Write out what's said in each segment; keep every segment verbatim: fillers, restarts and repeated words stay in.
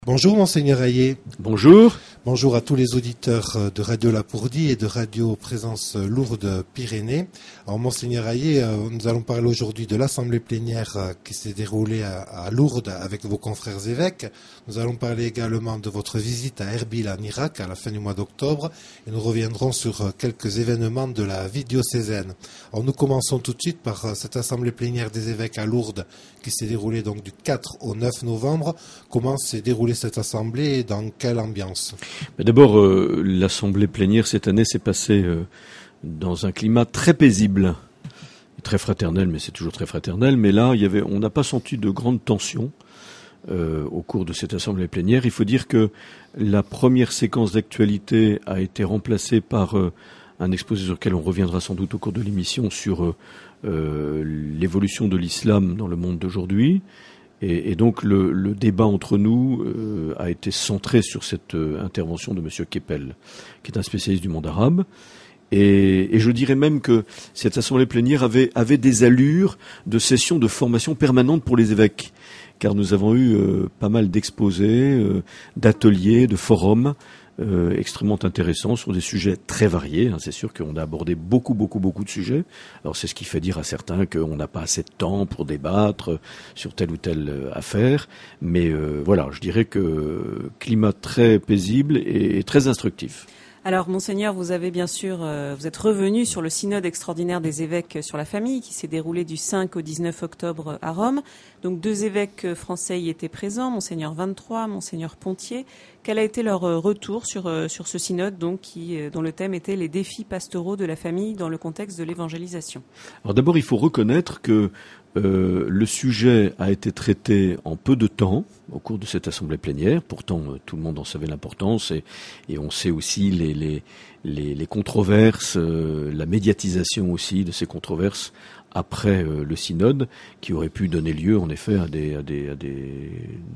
Bonjour Monseigneur Hayet. Bonjour. Bonjour à tous les auditeurs de Radio Lapourdie et de Radio Présence Lourdes Pyrénées. Alors Monseigneur Hayet, nous allons parler aujourd'hui de l'assemblée plénière qui s'est déroulée à Lourdes avec vos confrères évêques. Nous allons parler également de votre visite à Erbil en Irak à la fin du mois d'octobre et nous reviendrons sur quelques événements de la vie diocésaine. Alors nous commençons tout de suite par cette assemblée plénière des évêques à Lourdes qui s'est déroulée donc du quatre au neuf novembre. Comment s'est déroulée cette assemblée et dans quelle ambiance? D'abord, euh, l'assemblée plénière cette année s'est passée euh, dans un climat très paisible, très fraternel, mais c'est toujours très fraternel. Mais là, il y avait, on n'a pas senti de grande tension euh, au cours de cette assemblée plénière. Il faut dire que la première séquence d'actualité a été remplacée par euh, un exposé sur lequel on reviendra sans doute au cours de l'émission sur euh, euh, l'évolution de l'islam dans le monde d'aujourd'hui. Et, et donc le, le débat entre nous euh, a été centré sur cette euh, intervention de M. Keppel, qui est un spécialiste du monde arabe. Et, et je dirais même que cette assemblée plénière avait, avait des allures de session de formation permanente pour les évêques, car nous avons eu euh, pas mal d'exposés, euh, d'ateliers, de forums Euh, extrêmement intéressant sur des sujets très variés. Hein. C'est sûr qu'on a abordé beaucoup, beaucoup, beaucoup de sujets. Alors c'est ce qui fait dire à certains qu'on n'a pas assez de temps pour débattre sur telle ou telle euh, affaire. Mais euh, voilà, je dirais que climat très paisible et, et très instructif. Alors, Monseigneur, vous avez bien sûr, euh, vous êtes revenu sur le synode extraordinaire des évêques sur la famille qui s'est déroulé du cinq au dix-neuf octobre à Rome. Donc, deux évêques français y étaient présents, Monseigneur vingt-trois, Monseigneur Pontier. Quel a été leur retour sur euh, sur ce synode, donc qui euh, dont le thème était les défis pastoraux de la famille dans le contexte de l'évangélisation? Alors d'abord, il faut reconnaître que Euh, le sujet a été traité en peu de temps au cours de cette assemblée plénière. Pourtant, euh, tout le monde en savait l'importance et, et on sait aussi les, les, les, les controverses, euh, la médiatisation aussi de ces controverses après euh, le synode, qui aurait pu donner lieu en effet à des, à des, à des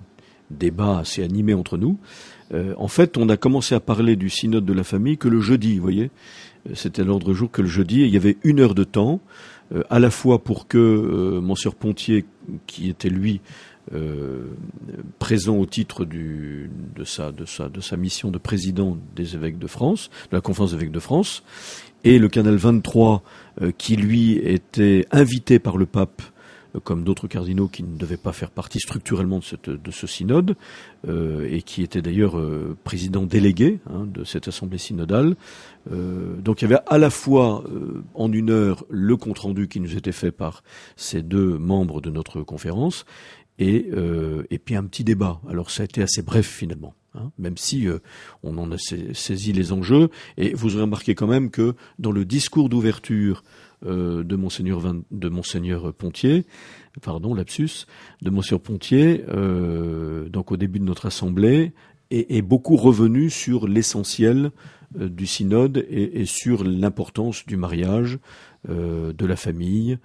débats assez animés entre nous. Euh, en fait, on a commencé à parler du synode de la famille que le jeudi, vous voyez. C'était l'ordre du jour que le jeudi, et il y avait une heure de temps, euh, à la fois pour que euh, Monseigneur Pontier, qui était lui euh, présent au titre du, de, sa, de, sa, de sa mission de président des évêques de France, de la conférence des évêques de France, et le cardinal vingt-trois, euh, qui lui était invité par le pape, comme d'autres cardinaux qui ne devaient pas faire partie structurellement de, cette, de ce synode, euh, et qui était d'ailleurs euh, président délégué hein, de cette assemblée synodale. Euh, donc il y avait à la fois euh, en une heure le compte-rendu qui nous était fait par ces deux membres de notre conférence, et, euh, et puis un petit débat. Alors ça a été assez bref finalement. Hein, même si euh, on en a saisi les enjeux, et vous aurez remarqué quand même que dans le discours d'ouverture euh, de Monseigneur Van, de Monseigneur Pontier, pardon, lapsus, de Monseigneur Pontier, euh, donc au début de notre assemblée, est, est beaucoup revenu sur l'essentiel euh, du synode et, et sur l'importance du mariage, euh, de la famille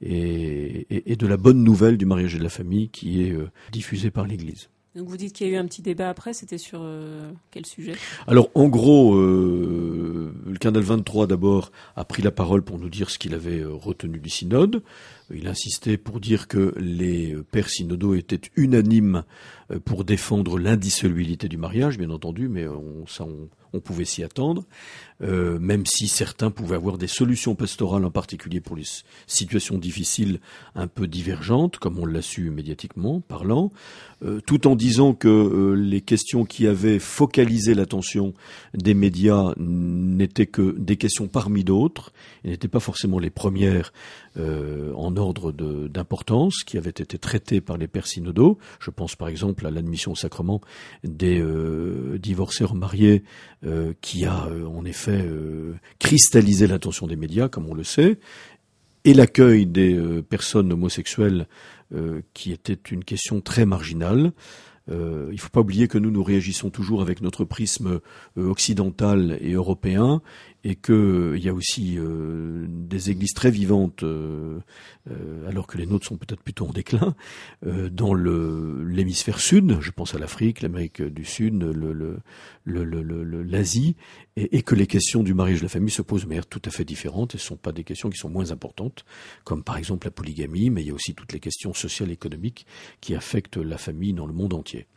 et, et, et de la bonne nouvelle du mariage et de la famille qui est euh, diffusée par l'Église. Donc vous dites qu'il y a eu un petit débat après, c'était sur euh, quel sujet? Alors en gros, euh, le cardinal vingt-trois d'abord a pris la parole pour nous dire ce qu'il avait euh, retenu du synode. Il insistait pour dire que les pères synodaux étaient unanimes euh, pour défendre l'indissolubilité du mariage, bien entendu, mais on, ça on, on pouvait s'y attendre, euh, même si certains pouvaient avoir des solutions pastorales, en particulier pour les situations difficiles un peu divergentes, comme on l'a su médiatiquement parlant, euh, tout en disant que euh, les questions qui avaient focalisé l'attention des médias n'étaient que des questions parmi d'autres, et n'étaient pas forcément les premières euh, en ordre de, d'importance, qui avaient été traitées par les pères synodaux. Je pense par exemple à l'admission au sacrement des euh, divorcés remariés, euh, qui a euh, en effet euh, cristallisé l'attention des médias, comme on le sait, et l'accueil des euh, personnes homosexuelles, euh, qui était une question très marginale. Euh, il ne faut pas oublier que nous, nous réagissons toujours avec notre prisme euh, occidental et européen, et qu'il euh, y a aussi euh, des églises très vivantes, euh, euh, alors que les nôtres sont peut-être plutôt en déclin, euh, dans le, l'hémisphère sud, je pense à l'Afrique, l'Amérique du Sud, le, le, le, le, le, l'Asie, et, et que les questions du mariage et de la famille se posent de manière tout à fait différente, et ce ne sont pas des questions qui sont moins importantes, comme par exemple la polygamie, mais il y a aussi toutes les questions sociales et économiques qui affectent la famille dans le monde entier.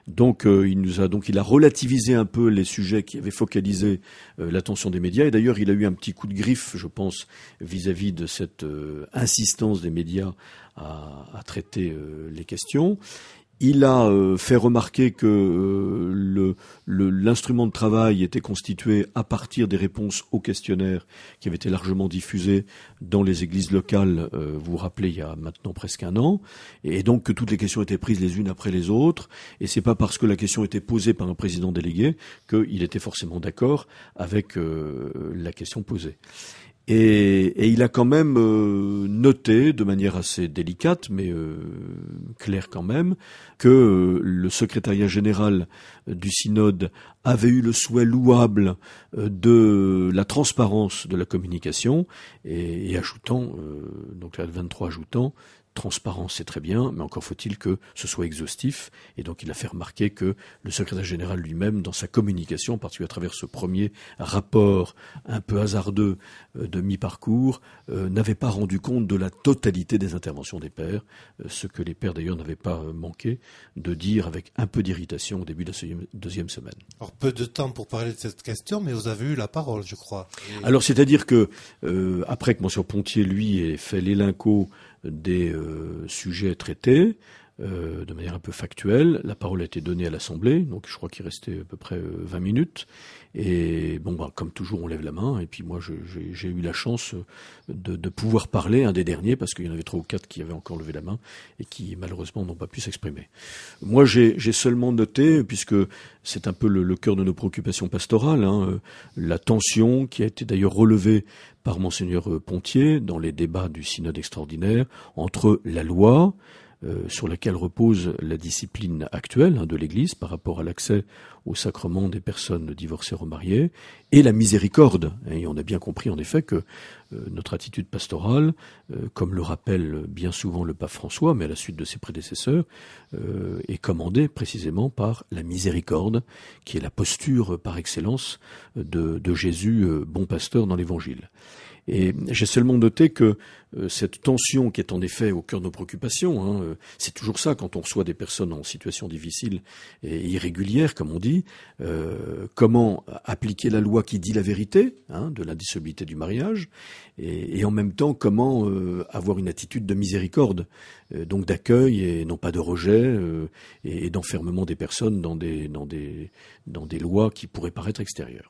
Donc euh, il nous a donc il a relativisé un peu les sujets qui avaient focalisé euh, l'attention des médias. Et d'ailleurs, il a eu un petit coup de griffe, je pense, vis-à-vis de cette euh, insistance des médias à, à traiter euh, les questions. Il a euh, fait remarquer que euh, le, le, l'instrument de travail était constitué à partir des réponses aux questionnaires qui avaient été largement diffusés dans les églises locales, euh, vous vous rappelez, il y a maintenant presque un an, et donc que toutes les questions étaient prises les unes après les autres, et c'est pas parce que la question était posée par un président délégué qu'il était forcément d'accord avec euh, la question posée. Et, et il a quand même euh, noté, de manière assez délicate, mais euh, claire quand même, que euh, le secrétariat général du synode avait eu le souhait louable euh, de la transparence de la communication, et, et ajoutant, euh, donc la vingt-trois ajoutant, transparence, c'est très bien, mais encore faut-il que ce soit exhaustif. Et donc il a fait remarquer que le secrétaire général lui-même, dans sa communication, en particulier à travers ce premier rapport un peu hasardeux euh, de mi-parcours, euh, n'avait pas rendu compte de la totalité des interventions des pères, euh, ce que les pères d'ailleurs n'avaient pas euh, manqué de dire avec un peu d'irritation au début de la deuxième semaine. Alors peu de temps pour parler de cette question, mais vous avez eu la parole, je crois. Et... Alors c'est-à-dire que, euh, après que M. Pontier, lui, ait fait l'élinco des euh, sujets traités euh, de manière un peu factuelle. La parole a été donnée à l'Assemblée, donc je crois qu'il restait à peu près euh, vingt minutes. Et bon, bah, comme toujours, on lève la main. Et puis moi, je, j'ai, j'ai eu la chance de, de pouvoir parler, un des derniers, parce qu'il y en avait trois ou quatre qui avaient encore levé la main et qui malheureusement n'ont pas pu s'exprimer. Moi, j'ai, j'ai seulement noté, puisque c'est un peu le, le cœur de nos préoccupations pastorales, hein, la tension qui a été d'ailleurs relevée par Monseigneur Pontier dans les débats du synode extraordinaire entre la loi, euh, sur laquelle repose la discipline actuelle hein, de l'Église par rapport à l'accès au sacrement des personnes divorcées remariées, et la miséricorde. Et on a bien compris en effet que euh, notre attitude pastorale, euh, comme le rappelle bien souvent le pape François, mais à la suite de ses prédécesseurs, euh, est commandée précisément par la miséricorde, qui est la posture par excellence de, de Jésus, euh, bon pasteur dans l'Évangile. Et j'ai seulement noté que euh, cette tension qui est en effet au cœur de nos préoccupations, hein, euh, c'est toujours ça quand on reçoit des personnes en situation difficile et irrégulière, comme on dit, euh, comment appliquer la loi qui dit la vérité hein, de l'indissolubilité du mariage, et, et en même temps comment euh, avoir une attitude de miséricorde, euh, donc d'accueil et non pas de rejet, euh, et, et d'enfermement des personnes dans des, dans des, dans des lois qui pourraient paraître extérieures.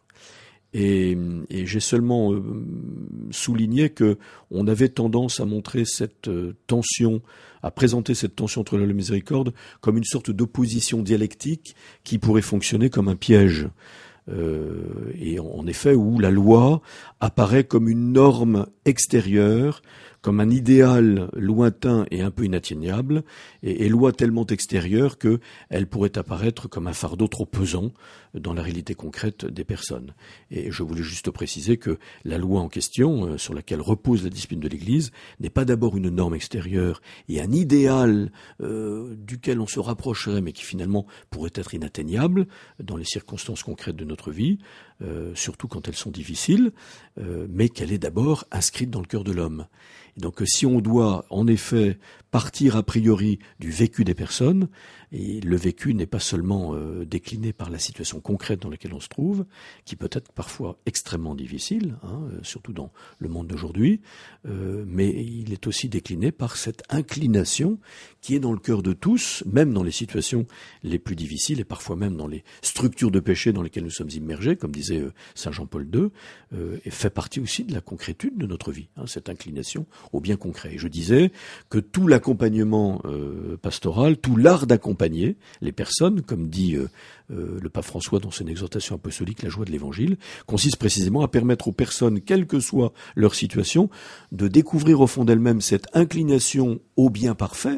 Et, et j'ai seulement euh, souligné que on avait tendance à montrer cette euh, tension, à présenter cette tension entre la loi et la miséricorde comme une sorte d'opposition dialectique qui pourrait fonctionner comme un piège. Euh, et en, en effet, où la loi apparaît comme une norme extérieure, comme un idéal lointain et un peu inatteignable, et, et loi tellement extérieure qu'elle pourrait apparaître comme un fardeau trop pesant dans la réalité concrète des personnes. Et je voulais juste préciser que la loi en question, euh, sur laquelle repose la discipline de l'Église, n'est pas d'abord une norme extérieure et un idéal euh, duquel on se rapprocherait, mais qui finalement pourrait être inatteignable dans les circonstances concrètes de notre vie, euh, surtout quand elles sont difficiles, euh, mais qu'elle est d'abord inscrite dans le cœur de l'homme. Et donc si on doit en effet partir a priori du vécu des personnes, et le vécu n'est pas seulement euh, décliné par la situation concrète dans laquelle on se trouve, qui peut être parfois extrêmement difficile, hein, surtout dans le monde d'aujourd'hui, euh, mais il est aussi décliné par cette inclination qui est dans le cœur de tous, même dans les situations les plus difficiles et parfois même dans les structures de péché dans lesquelles nous sommes immergés, comme disait euh, Saint Jean-Paul deux, euh, et fait partie aussi de la concrétude de notre vie, hein, cette inclination au bien concret. Et je disais que tout l'accompagnement euh, pastoral, tout l'art d'accompagner les personnes, comme dit euh, euh, le pape François dans son exhortation apostolique, la joie de l'Évangile, consiste précisément à permettre aux personnes, quelle que soit leur situation, de découvrir au fond d'elles-mêmes cette inclination au bien parfait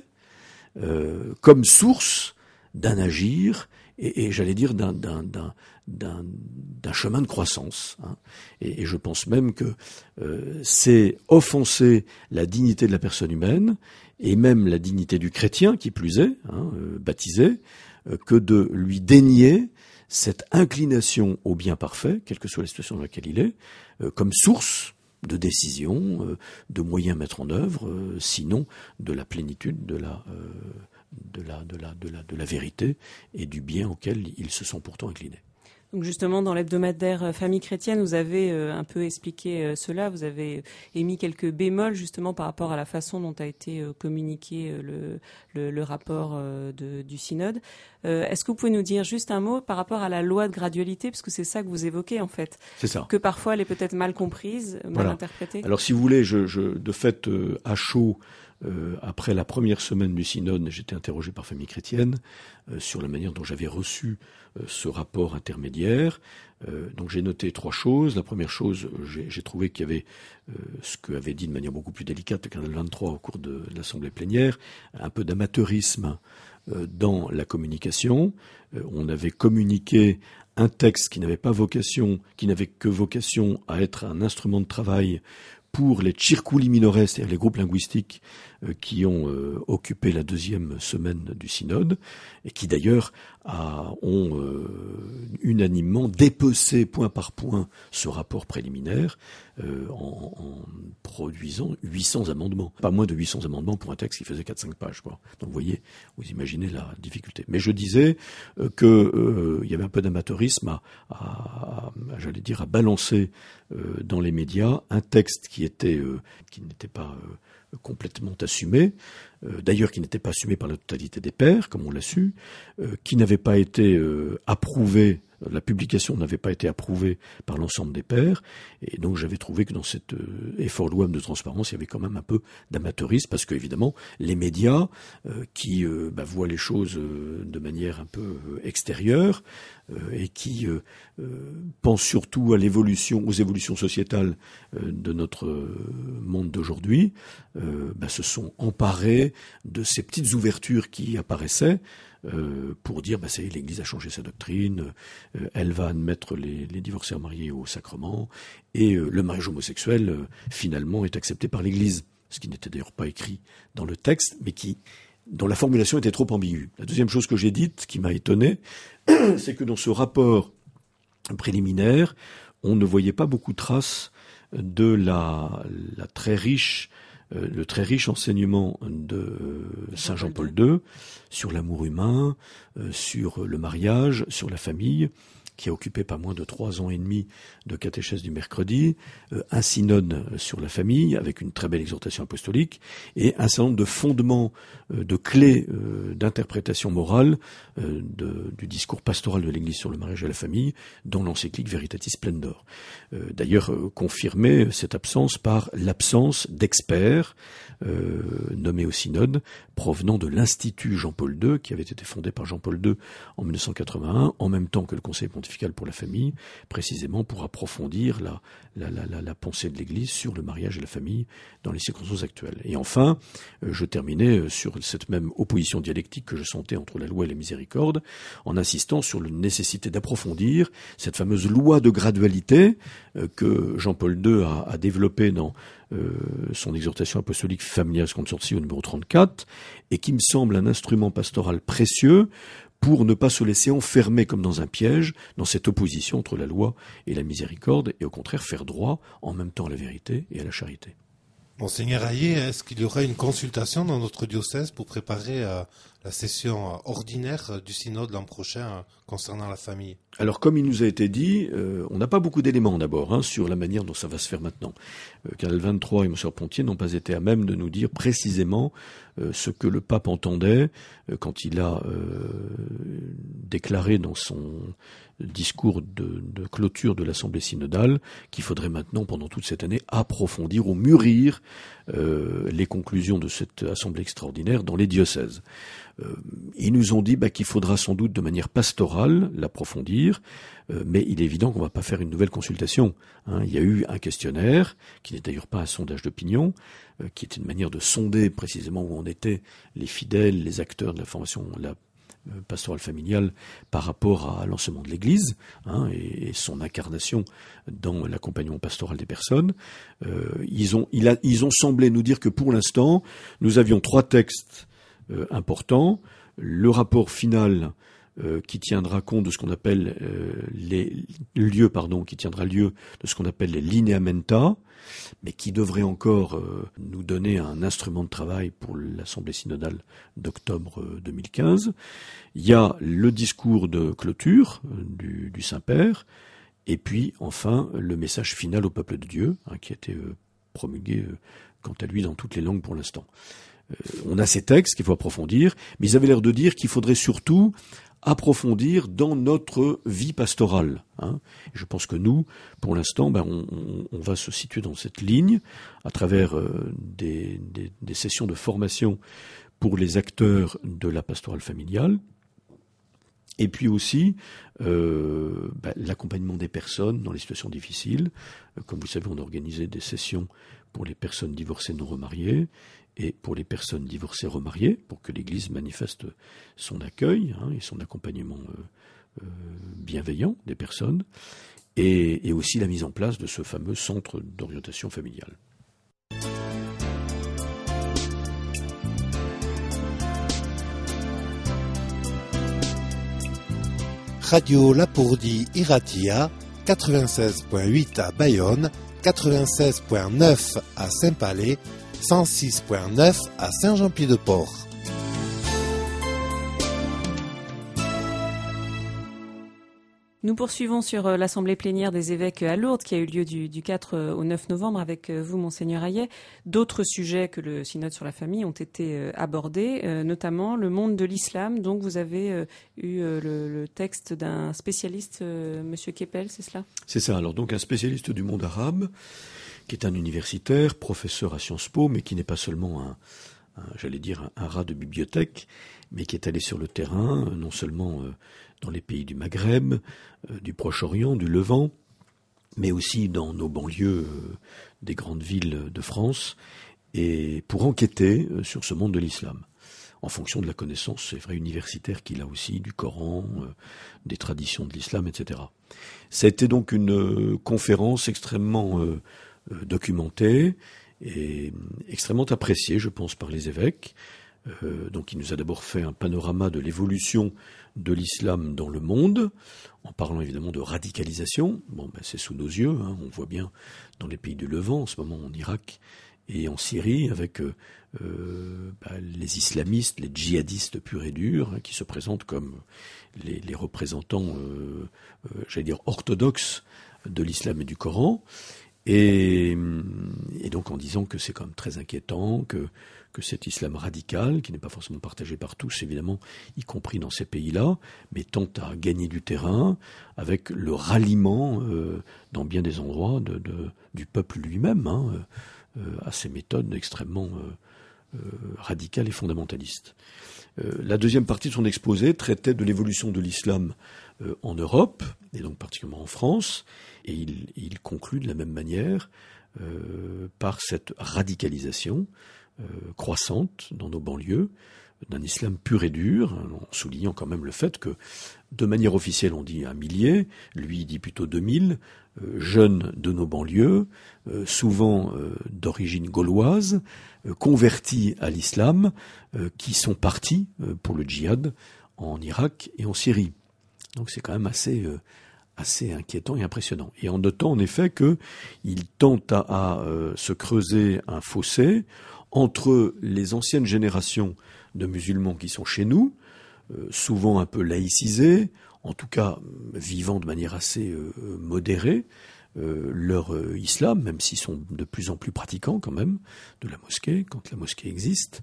euh, comme source d'un agir et, et j'allais dire d'un, d'un, d'un, d'un, d'un chemin de croissance. Hein. Et, et je pense même que euh, c'est offenser la dignité de la personne humaine et même la dignité du chrétien, qui plus est, hein, euh, baptisé, euh, que de lui dénier cette inclination au bien parfait, quelle que soit la situation dans laquelle il est, euh, comme source de décision, euh, de moyens à mettre en œuvre, euh, sinon de la plénitude de la, euh, de la, de la, de la, de la vérité et du bien auquel ils se sont pourtant inclinés. Donc justement, dans l'hebdomadaire Famille chrétienne, vous avez euh, un peu expliqué euh, cela. Vous avez émis quelques bémols justement par rapport à la façon dont a été euh, communiqué euh, le, le, le rapport euh, de, du synode. Euh, est-ce que vous pouvez nous dire juste un mot par rapport à la loi de gradualité, parce que c'est ça que vous évoquez en fait. C'est ça. Que parfois elle est peut-être mal comprise, mal voilà. interprétée. Alors si vous voulez, je, je, de fait, euh, à chaud, Euh, après la première semaine du synode, j'étais interrogé par Famille chrétienne euh, sur la manière dont j'avais reçu euh, ce rapport intermédiaire. Euh, donc j'ai noté trois choses. La première chose, j'ai, j'ai trouvé qu'il y avait euh, ce qu'avait dit de manière beaucoup plus délicate le cardinal vingt-trois au cours de, de l'Assemblée plénière, un peu d'amateurisme euh, dans la communication. Euh, on avait communiqué un texte qui n'avait pas vocation, qui n'avait que vocation à être un instrument de travail pour les circuli minores, c'est-à-dire les groupes linguistiques euh, qui ont euh, occupé la deuxième semaine du synode, et qui d'ailleurs a, ont euh, unanimement dépecé point par point ce rapport préliminaire euh, en, en produisant huit cents amendements. Pas moins de huit cents amendements pour un texte qui faisait quatre à cinq pages, quoi. Donc vous voyez, vous imaginez la difficulté. Mais je disais euh, que euh, il y avait un peu d'amateurisme à, à, à j'allais dire, à balancer euh, dans les médias un texte qui était euh, qui n'était pas euh, complètement assumé, euh, d'ailleurs qui n'était pas assumé par la totalité des pairs, comme on l'a su, euh, qui n'avait pas été euh, approuvé, la publication n'avait pas été approuvée par l'ensemble des pairs, et donc j'avais trouvé que dans cet euh, effort louable de transparence, il y avait quand même un peu d'amateurisme, parce que évidemment, les médias euh, qui euh, bah, voient les choses euh, de manière un peu euh, extérieure, euh, et qui euh, euh, pensent surtout à l'évolution, aux évolutions sociétales euh, de notre euh, monde d'aujourd'hui, euh, bah, se sont emparés de ces petites ouvertures qui apparaissaient euh, pour dire bah, ça y est, l'Église a changé sa doctrine, euh, elle va admettre les, les divorcés mariés au sacrement, et euh, le mariage homosexuel euh, finalement est accepté par l'Église, ce qui n'était d'ailleurs pas écrit dans le texte, mais qui dont la formulation était trop ambiguë. La deuxième chose que j'ai dite, qui m'a étonné, c'est que dans ce rapport préliminaire, on ne voyait pas beaucoup de traces de la, la très riche Euh, le très riche enseignement de euh, Saint Jean-Paul deux sur l'amour humain, euh, sur le mariage, sur la famille, qui a occupé pas moins de trois ans et demi de catéchèse du mercredi, euh, un synode sur la famille avec une très belle exhortation apostolique et un certain nombre de fondements, euh, de clés euh, d'interprétation morale euh, de, du discours pastoral de l'Église sur le mariage et la famille, dont l'encyclique Veritatis Splendor. Euh, d'ailleurs, euh, confirmait cette absence par l'absence d'experts euh, nommés au synode provenant de l'Institut Jean-Paul deux, qui avait été fondé par Jean-Paul deux en mille neuf cent quatre-vingt-un, en même temps que le Conseil pontifical pour la famille, précisément pour approfondir la, la, la, la, la pensée de l'Église sur le mariage et la famille dans les circonstances actuelles. Et enfin, euh, je terminais sur cette même opposition dialectique que je sentais entre la loi et la miséricorde, en insistant sur la nécessité d'approfondir cette fameuse loi de gradualité euh, que Jean-Paul deux a, a développée dans Euh, son exhortation apostolique Familiaris Consortio numéro trente-quatre, et qui me semble un instrument pastoral précieux pour ne pas se laisser enfermer comme dans un piège dans cette opposition entre la loi et la miséricorde, et au contraire faire droit en même temps à la vérité et à la charité. Monseigneur Hayet, est-ce qu'il y aura une consultation dans notre diocèse pour préparer euh, la session ordinaire du synode l'an prochain euh, concernant la famille? Alors, comme il nous a été dit, euh, on n'a pas beaucoup d'éléments d'abord hein, sur la manière dont ça va se faire maintenant. Euh, Cardinal vingt-trois et Monsieur Pontier n'ont pas été à même de nous dire précisément euh, ce que le pape entendait euh, quand il a euh, déclaré dans son discours de, de clôture de l'Assemblée synodale qu'il faudrait maintenant, pendant toute cette année, approfondir ou mûrir euh, les conclusions de cette Assemblée extraordinaire dans les diocèses. Euh, ils nous ont dit bah, qu'il faudra sans doute de manière pastorale l'approfondir, euh, mais il est évident qu'on ne va pas faire une nouvelle consultation. Hein. Il y a eu un questionnaire, qui n'est d'ailleurs pas un sondage d'opinion, euh, qui était une manière de sonder précisément où en étaient les fidèles, les acteurs de la formation, la pastorale familiale par rapport à l'enseignement de l'Église hein, et, et son incarnation dans l'accompagnement pastoral des personnes. Euh, ils ont, il a, ils ont semblé nous dire que pour l'instant, nous avions trois textes euh, importants. Le rapport final euh, qui tiendra compte de ce qu'on appelle euh, les lieux, pardon, qui tiendra lieu de ce qu'on appelle les lineamenta, mais qui devrait encore euh, nous donner un instrument de travail pour l'Assemblée synodale d'octobre deux mille quinze. Il y a le discours de clôture euh, du, du Saint-Père, et puis enfin le message final au peuple de Dieu, hein, qui a été euh, promulgué euh, quant à lui dans toutes les langues pour l'instant. Euh, on a ces textes qu'il faut approfondir, mais ils avaient l'air de dire qu'il faudrait surtout approfondir dans notre vie pastorale. Hein. Je pense que nous, pour l'instant, ben, on, on, on va se situer dans cette ligne à travers euh, des, des, des sessions de formation pour les acteurs de la pastorale familiale, et puis aussi euh, ben, l'accompagnement des personnes dans les situations difficiles. Euh, comme vous savez, on a organisé des sessions pour les personnes divorcées non remariées et pour les personnes divorcées remariées, pour que l'Église manifeste son accueil hein, et son accompagnement euh, euh, bienveillant des personnes, et, et aussi la mise en place de ce fameux centre d'orientation familiale. Radio Lapourdie Iratia, quatre-vingt-seize virgule huit à Bayonne, quatre-vingt-seize virgule neuf à Saint-Palais, cent six virgule neuf à Saint-Jean-Pied-de-Port. Nous poursuivons sur l'Assemblée plénière des évêques à Lourdes qui a eu lieu du, du quatre au neuf novembre avec vous, Monseigneur Hayet. D'autres sujets que le synode sur la famille ont été abordés, notamment le monde de l'islam. Donc vous avez eu le, le texte d'un spécialiste, Monsieur Keppel, c'est cela ? C'est ça. Alors donc un spécialiste du monde arabe, qui est un universitaire, professeur à Sciences Po, mais qui n'est pas seulement un, un j'allais dire un, un rat de bibliothèque, mais qui est allé sur le terrain, non seulement euh, dans les pays du Maghreb, euh, du Proche-Orient, du Levant, mais aussi dans nos banlieues euh, des grandes villes de France, et pour enquêter euh, sur ce monde de l'islam, en fonction de la connaissance, c'est vrai, universitaire qu'il a aussi, du Coran, euh, des traditions de l'islam, et cetera. Ça a été donc une euh, conférence extrêmement euh, euh, documentée et extrêmement appréciée, je pense, par les évêques. Euh, donc il nous a d'abord fait un panorama de l'évolution de l'islam dans le monde, en parlant évidemment de radicalisation. Bon, ben, c'est sous nos yeux, hein, on voit bien dans les pays du Levant, en ce moment en Irak et en Syrie, avec euh, euh, ben, les islamistes, les djihadistes purs et durs, hein, qui se présentent comme les, les représentants, euh, euh, j'allais dire, orthodoxes de l'islam et du Coran. Et, et donc en disant que c'est quand même très inquiétant, que, que cet islam radical, qui n'est pas forcément partagé par tous, évidemment, y compris dans ces pays-là, mais tente à gagner du terrain avec le ralliement, euh, dans bien des endroits, de, de, du peuple lui-même, hein, euh, à ces méthodes extrêmement euh, euh, radicales et fondamentalistes. Euh, la deuxième partie de son exposé traitait de l'évolution de l'islam euh, en Europe, et donc particulièrement en France, et il, il conclut de la même manière euh, par cette radicalisation euh, croissante dans nos banlieues d'un islam pur et dur, en soulignant quand même le fait que, de manière officielle, on dit un millier, lui il dit plutôt deux mille, euh, jeunes de nos banlieues, euh, souvent euh, d'origine gauloise, euh, convertis à l'islam, euh, qui sont partis euh, pour le djihad en Irak et en Syrie. Donc c'est quand même assez... Euh, assez inquiétant et impressionnant. Et en notant en effet qu'il tente à, à euh, se creuser un fossé entre les anciennes générations de musulmans qui sont chez nous, euh, souvent un peu laïcisés, en tout cas vivant de manière assez euh, modérée, euh, leur euh, islam, même s'ils sont de plus en plus pratiquants quand même, de la mosquée, quand la mosquée existe,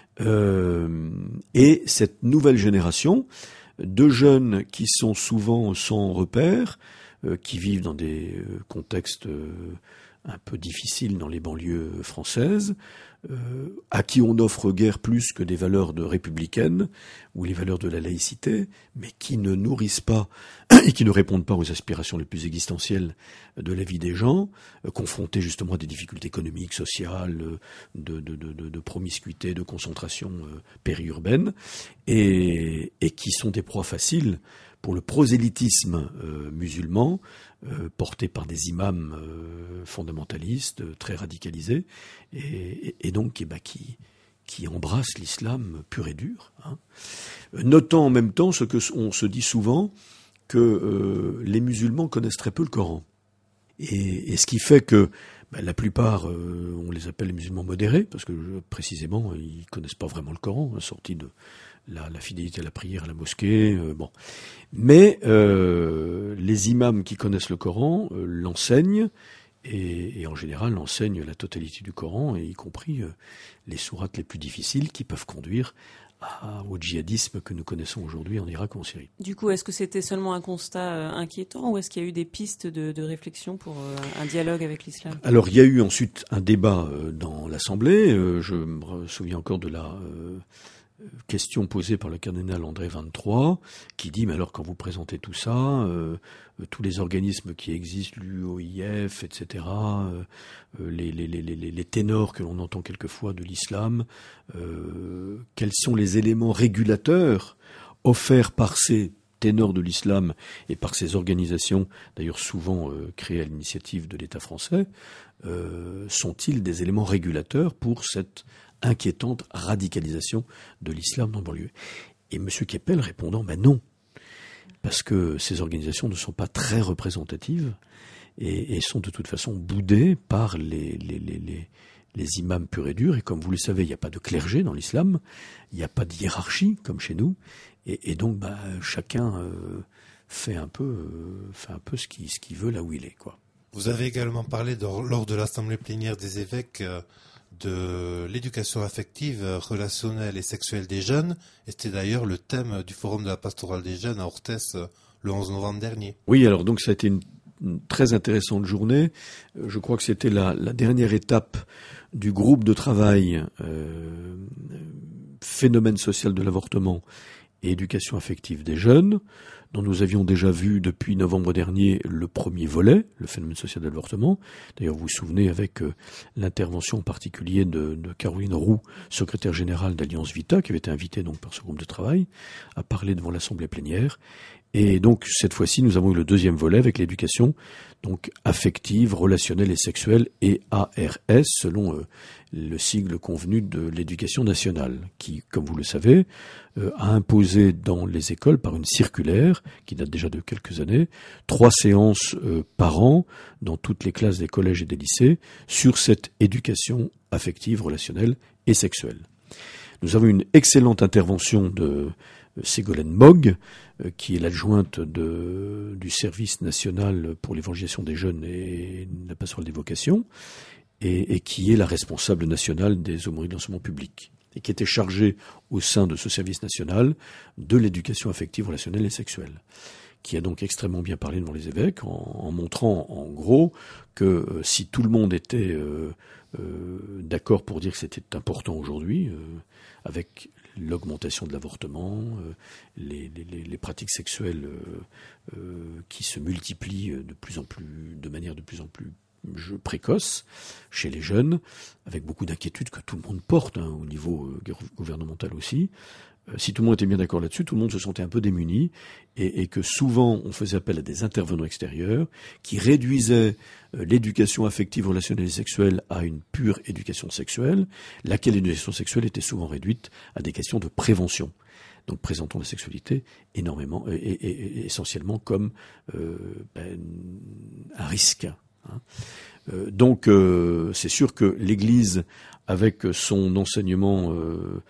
euh, et cette nouvelle génération de jeunes qui sont souvent sans repère, euh, qui vivent dans des euh, contextes euh, un peu difficiles dans les banlieues françaises, euh, à qui on n'offre guère plus que des valeurs de républicaines ou les valeurs de la laïcité, mais qui ne nourrissent pas et qui ne répondent pas aux aspirations les plus existentielles de la vie des gens, euh, confrontés justement à des difficultés économiques, sociales, de, de, de, de, de promiscuité, de concentration euh, périurbaine, et, et qui sont des proies faciles pour le prosélytisme euh, musulman, euh, porté par des imams euh, fondamentalistes, euh, très radicalisés, et, et, et donc eh ben, qui, qui embrasse l'islam pur et dur, hein, notant en même temps ce que on se dit souvent, que euh, les musulmans connaissent très peu le Coran. Et, et ce qui fait que ben, la plupart, euh, on les appelle les musulmans modérés, parce que précisément, ils connaissent pas vraiment le Coran, sorti de la, la fidélité à la prière à la mosquée. Euh, bon, mais euh, les imams qui connaissent le Coran euh, l'enseignent, et, et en général l'enseignent la totalité du Coran, et y compris euh, les sourates les plus difficiles qui peuvent conduire à, au djihadisme que nous connaissons aujourd'hui en Irak ou en Syrie. Du coup, est-ce que c'était seulement un constat euh, inquiétant, ou est-ce qu'il y a eu des pistes de, de réflexion pour euh, un dialogue avec l'islam ? Alors, il y a eu ensuite un débat euh, dans l'Assemblée. Euh, je me souviens encore de la euh, question posée par le cardinal André vingt-trois, qui dit, mais alors quand vous présentez tout ça, euh, tous les organismes qui existent, l'U O I F, et cetera, euh, les, les, les, les, les ténors que l'on entend quelquefois de l'islam, euh, quels sont les éléments régulateurs offerts par ces ténors de l'islam et par ces organisations, d'ailleurs souvent euh, créées à l'initiative de l'État français, euh, sont-ils des éléments régulateurs pour cette inquiétante radicalisation de l'islam dans le banlieue? Et M. Keppel répondant, ben non, parce que ces organisations ne sont pas très représentatives et, et sont de toute façon boudées par les, les, les, les, les imams purs et durs. Et comme vous le savez, il n'y a pas de clergé dans l'islam, il n'y a pas de hiérarchie comme chez nous, et, et donc ben, chacun euh, fait un peu, euh, fait un peu ce qu'il ce qu'il veut là où il est, quoi. Vous avez également parlé de, lors de l'Assemblée plénière des évêques euh, de l'éducation affective, relationnelle et sexuelle des jeunes. Et c'était d'ailleurs le thème du Forum de la pastorale des jeunes à Orthès le onze novembre dernier. Oui, alors donc ça a été une, une très intéressante journée. Je crois que c'était la, la dernière étape du groupe de travail euh, phénomène social de l'avortement et éducation affective des jeunes, dont nous avions déjà vu depuis novembre dernier le premier volet, le phénomène social de l'avortement. D'ailleurs, vous vous souvenez avec euh, l'intervention en particulier de, de Caroline Roux, secrétaire générale d'Alliance Vita, qui avait été invitée donc par ce groupe de travail à parler devant l'Assemblée plénière. Et donc, cette fois-ci, nous avons eu le deuxième volet avec l'éducation donc affective, relationnelle et sexuelle, et A R S, selon euh, le sigle convenu de l'éducation nationale, qui, comme vous le savez, euh, a imposé dans les écoles, par une circulaire, qui date déjà de quelques années, trois séances euh, par an, dans toutes les classes des collèges et des lycées, sur cette éducation affective, relationnelle et sexuelle. Nous avons une excellente intervention de Ségolène Mogg, qui est l'adjointe de, du service national pour l'évangélisation des jeunes et la pastorale des vocations, et, et qui est la responsable nationale des aumôneries de l'enseignement public, et qui était chargée au sein de ce service national de l'éducation affective, relationnelle et sexuelle, qui a donc extrêmement bien parlé devant les évêques, en, en montrant en gros que euh, si tout le monde était euh, euh, d'accord pour dire que c'était important aujourd'hui, euh, avec l'augmentation de l'avortement, euh, les, les, les pratiques sexuelles euh, euh, qui se multiplient de plus en plus, de manière de plus en plus précoce chez les jeunes, avec beaucoup d'inquiétudes que tout le monde porte, hein, au niveau euh, gouvernemental aussi. Euh, si tout le monde était bien d'accord là-dessus, tout le monde se sentait un peu démuni, et, et que souvent on faisait appel à des intervenants extérieurs qui réduisaient euh, l'éducation affective, relationnelle et sexuelle à une pure éducation sexuelle, laquelle éducation sexuelle était souvent réduite à des questions de prévention. Donc présentant la sexualité énormément et, et, et essentiellement comme euh, ben, un risque. Hein. Euh, donc euh, c'est sûr que l'Église, avec son enseignement euh,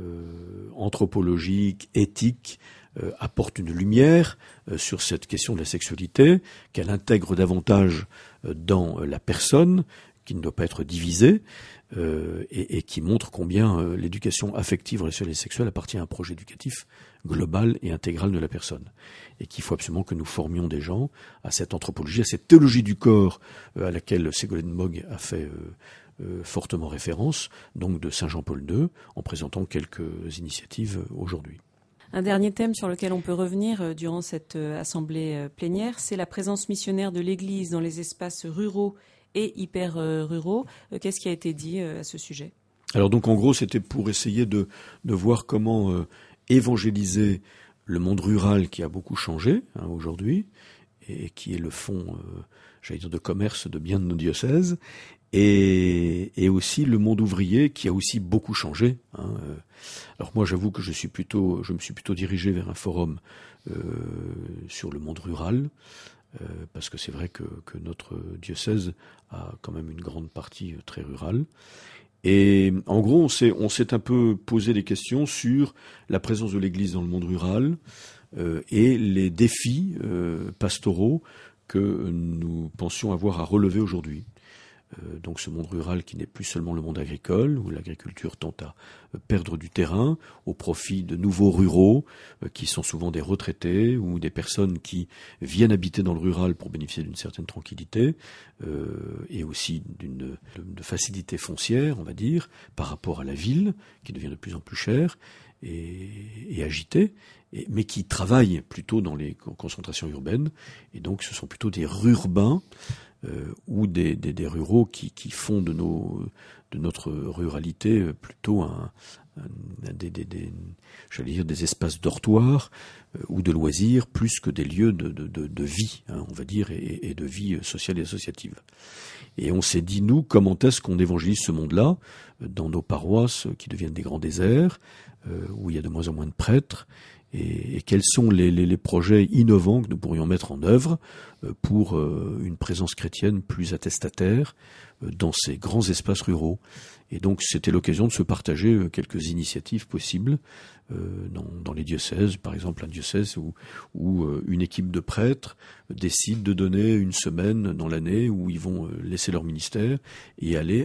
euh, anthropologique, éthique, euh, apporte une lumière euh, sur cette question de la sexualité, qu'elle intègre davantage euh, dans la personne, qui ne doit pas être divisée, euh, et, et qui montre combien euh, l'éducation affective, relationnelle et sexuelle appartient à un projet éducatif global et intégral de la personne. Et qu'il faut absolument que nous formions des gens à cette anthropologie, à cette théologie du corps euh, à laquelle Ségolène Mogg a fait euh, euh, fortement référence, donc de Saint Jean-Paul deux, en présentant quelques initiatives euh, aujourd'hui. Un dernier thème sur lequel on peut revenir euh, durant cette euh, assemblée euh, plénière, c'est la présence missionnaire de l'Église dans les espaces ruraux et hyper euh, ruraux. Euh, qu'est-ce qui a été dit euh, à ce sujet ? Alors donc en gros, c'était pour essayer de, de voir comment euh, évangéliser le monde rural qui a beaucoup changé hein, aujourd'hui, et qui est le fonds, euh, j'allais dire, de commerce de bien de nos diocèses, et, et aussi le monde ouvrier qui a aussi beaucoup changé. Hein. Alors moi, j'avoue que je suis plutôt, je me suis plutôt dirigé vers un forum euh, sur le monde rural, euh, parce que c'est vrai que, que notre diocèse a quand même une grande partie très rurale. Et en gros, on s'est, on s'est un peu posé des questions sur la présence de l'Église dans le monde rural euh, et les défis euh, pastoraux que nous pensions avoir à relever aujourd'hui. Euh, donc ce monde rural qui n'est plus seulement le monde agricole, où l'agriculture tend à perdre du terrain au profit de nouveaux ruraux, euh, qui sont souvent des retraités ou des personnes qui viennent habiter dans le rural pour bénéficier d'une certaine tranquillité, euh, et aussi d'une de, de facilité foncière, on va dire, par rapport à la ville, qui devient de plus en plus chère et, et agitée, et, mais qui travaillent plutôt dans les concentrations urbaines, et donc ce sont plutôt des rurbains, Euh, ou des, des, des ruraux qui, qui font de, nos, de notre ruralité plutôt un, un, des, des, des, j'allais dire des espaces dortoirs euh, ou de loisirs plus que des lieux de, de, de, de vie, hein, on va dire, et, et de vie sociale et associative. Et on s'est dit, nous, comment est-ce qu'on évangélise ce monde-là dans nos paroisses qui deviennent des grands déserts, euh, où il y a de moins en moins de prêtres, et, et quels sont les, les, les projets innovants que nous pourrions mettre en œuvre euh, pour euh, une présence chrétienne plus attestataire euh, dans ces grands espaces ruraux. Et donc c'était l'occasion de se partager euh, quelques initiatives possibles euh, dans, dans les diocèses, par exemple un diocèse où, où euh, une équipe de prêtres décide de donner une semaine dans l'année où ils vont euh, laisser leur ministère et aller,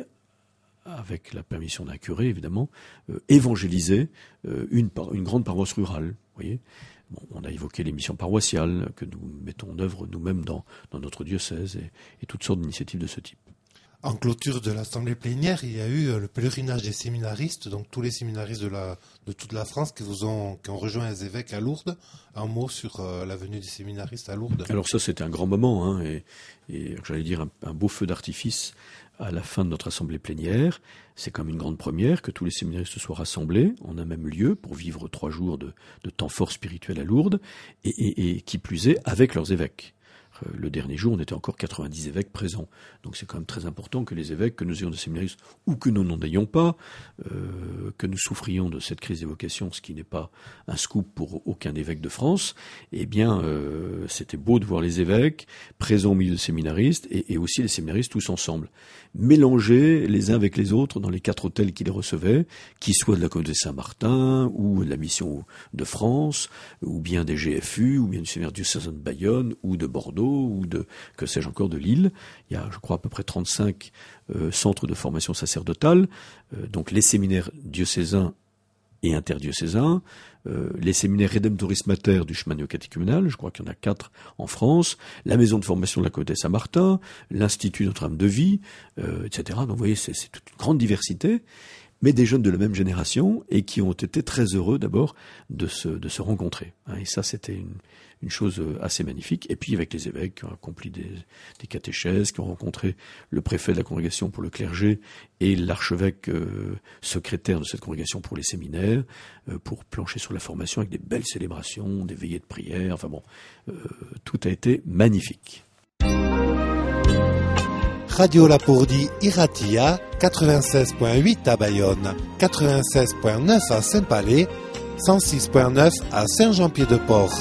avec la permission d'un curé évidemment, euh, évangéliser euh, une, par, une grande paroisse rurale. Vous voyez, bon, on a évoqué les missions paroissiales que nous mettons en œuvre nous-mêmes dans, dans notre diocèse et, et toutes sortes d'initiatives de ce type. En clôture de l'assemblée plénière, il y a eu le pèlerinage des séminaristes, donc tous les séminaristes de, la, de toute la France qui vous ont, qui ont rejoint les évêques à Lourdes. Un mot sur euh, la venue des séminaristes à Lourdes. Alors ça, c'était un grand moment, hein, et, et j'allais dire un, un beau feu d'artifice à la fin de notre assemblée plénière. C'est comme une grande première que tous les séminaristes soient rassemblés en un même lieu pour vivre trois jours de, de temps fort spirituel à Lourdes, et, et, et qui plus est, avec leurs évêques. Le dernier jour, on était encore quatre-vingt-dix évêques présents. Donc c'est quand même très important que les évêques, que nous ayons des séminaristes ou que nous n'en ayons pas, euh, que nous souffrions de cette crise des vocations, ce qui n'est pas un scoop pour aucun évêque de France, eh bien euh, c'était beau de voir les évêques présents au milieu des séminaristes et, et aussi les séminaristes tous ensemble, mélangés les uns avec les autres dans les quatre hôtels qui les recevaient, qu'ils soient de la communauté Saint-Martin ou de la mission de France, ou bien des G F U, ou bien du séminaire diocésain de Bayonne, ou de Bordeaux, ou de, que sais-je encore, de Lille. Il y a, je crois, à peu près trente-cinq euh, centres de formation sacerdotale, euh, donc les séminaires diocésains et interdiocésains, euh, les séminaires Redemptoris Mater du chemin néo-catéchuménal, je crois qu'il y en a quatre en France, la maison de formation de la communauté Saint-Martin, l'Institut Notre-Dame de Vie, euh, et cetera. Donc vous voyez, c'est, c'est toute une grande diversité, mais des jeunes de la même génération et qui ont été très heureux d'abord de se, de se rencontrer. Et ça, c'était une, une chose assez magnifique. Et puis avec les évêques qui ont accompli des, des catéchèses, qui ont rencontré le préfet de la congrégation pour le clergé et l'archevêque euh, secrétaire de cette congrégation pour les séminaires, euh, pour plancher sur la formation avec des belles célébrations, des veillées de prière. Enfin bon, euh, tout a été magnifique. Radio Lapourdie Iratia, quatre-vingt-seize point huit à Bayonne, quatre-vingt-seize point neuf à Saint-Palais, cent six point neuf à Saint-Jean-Pied-de-Port.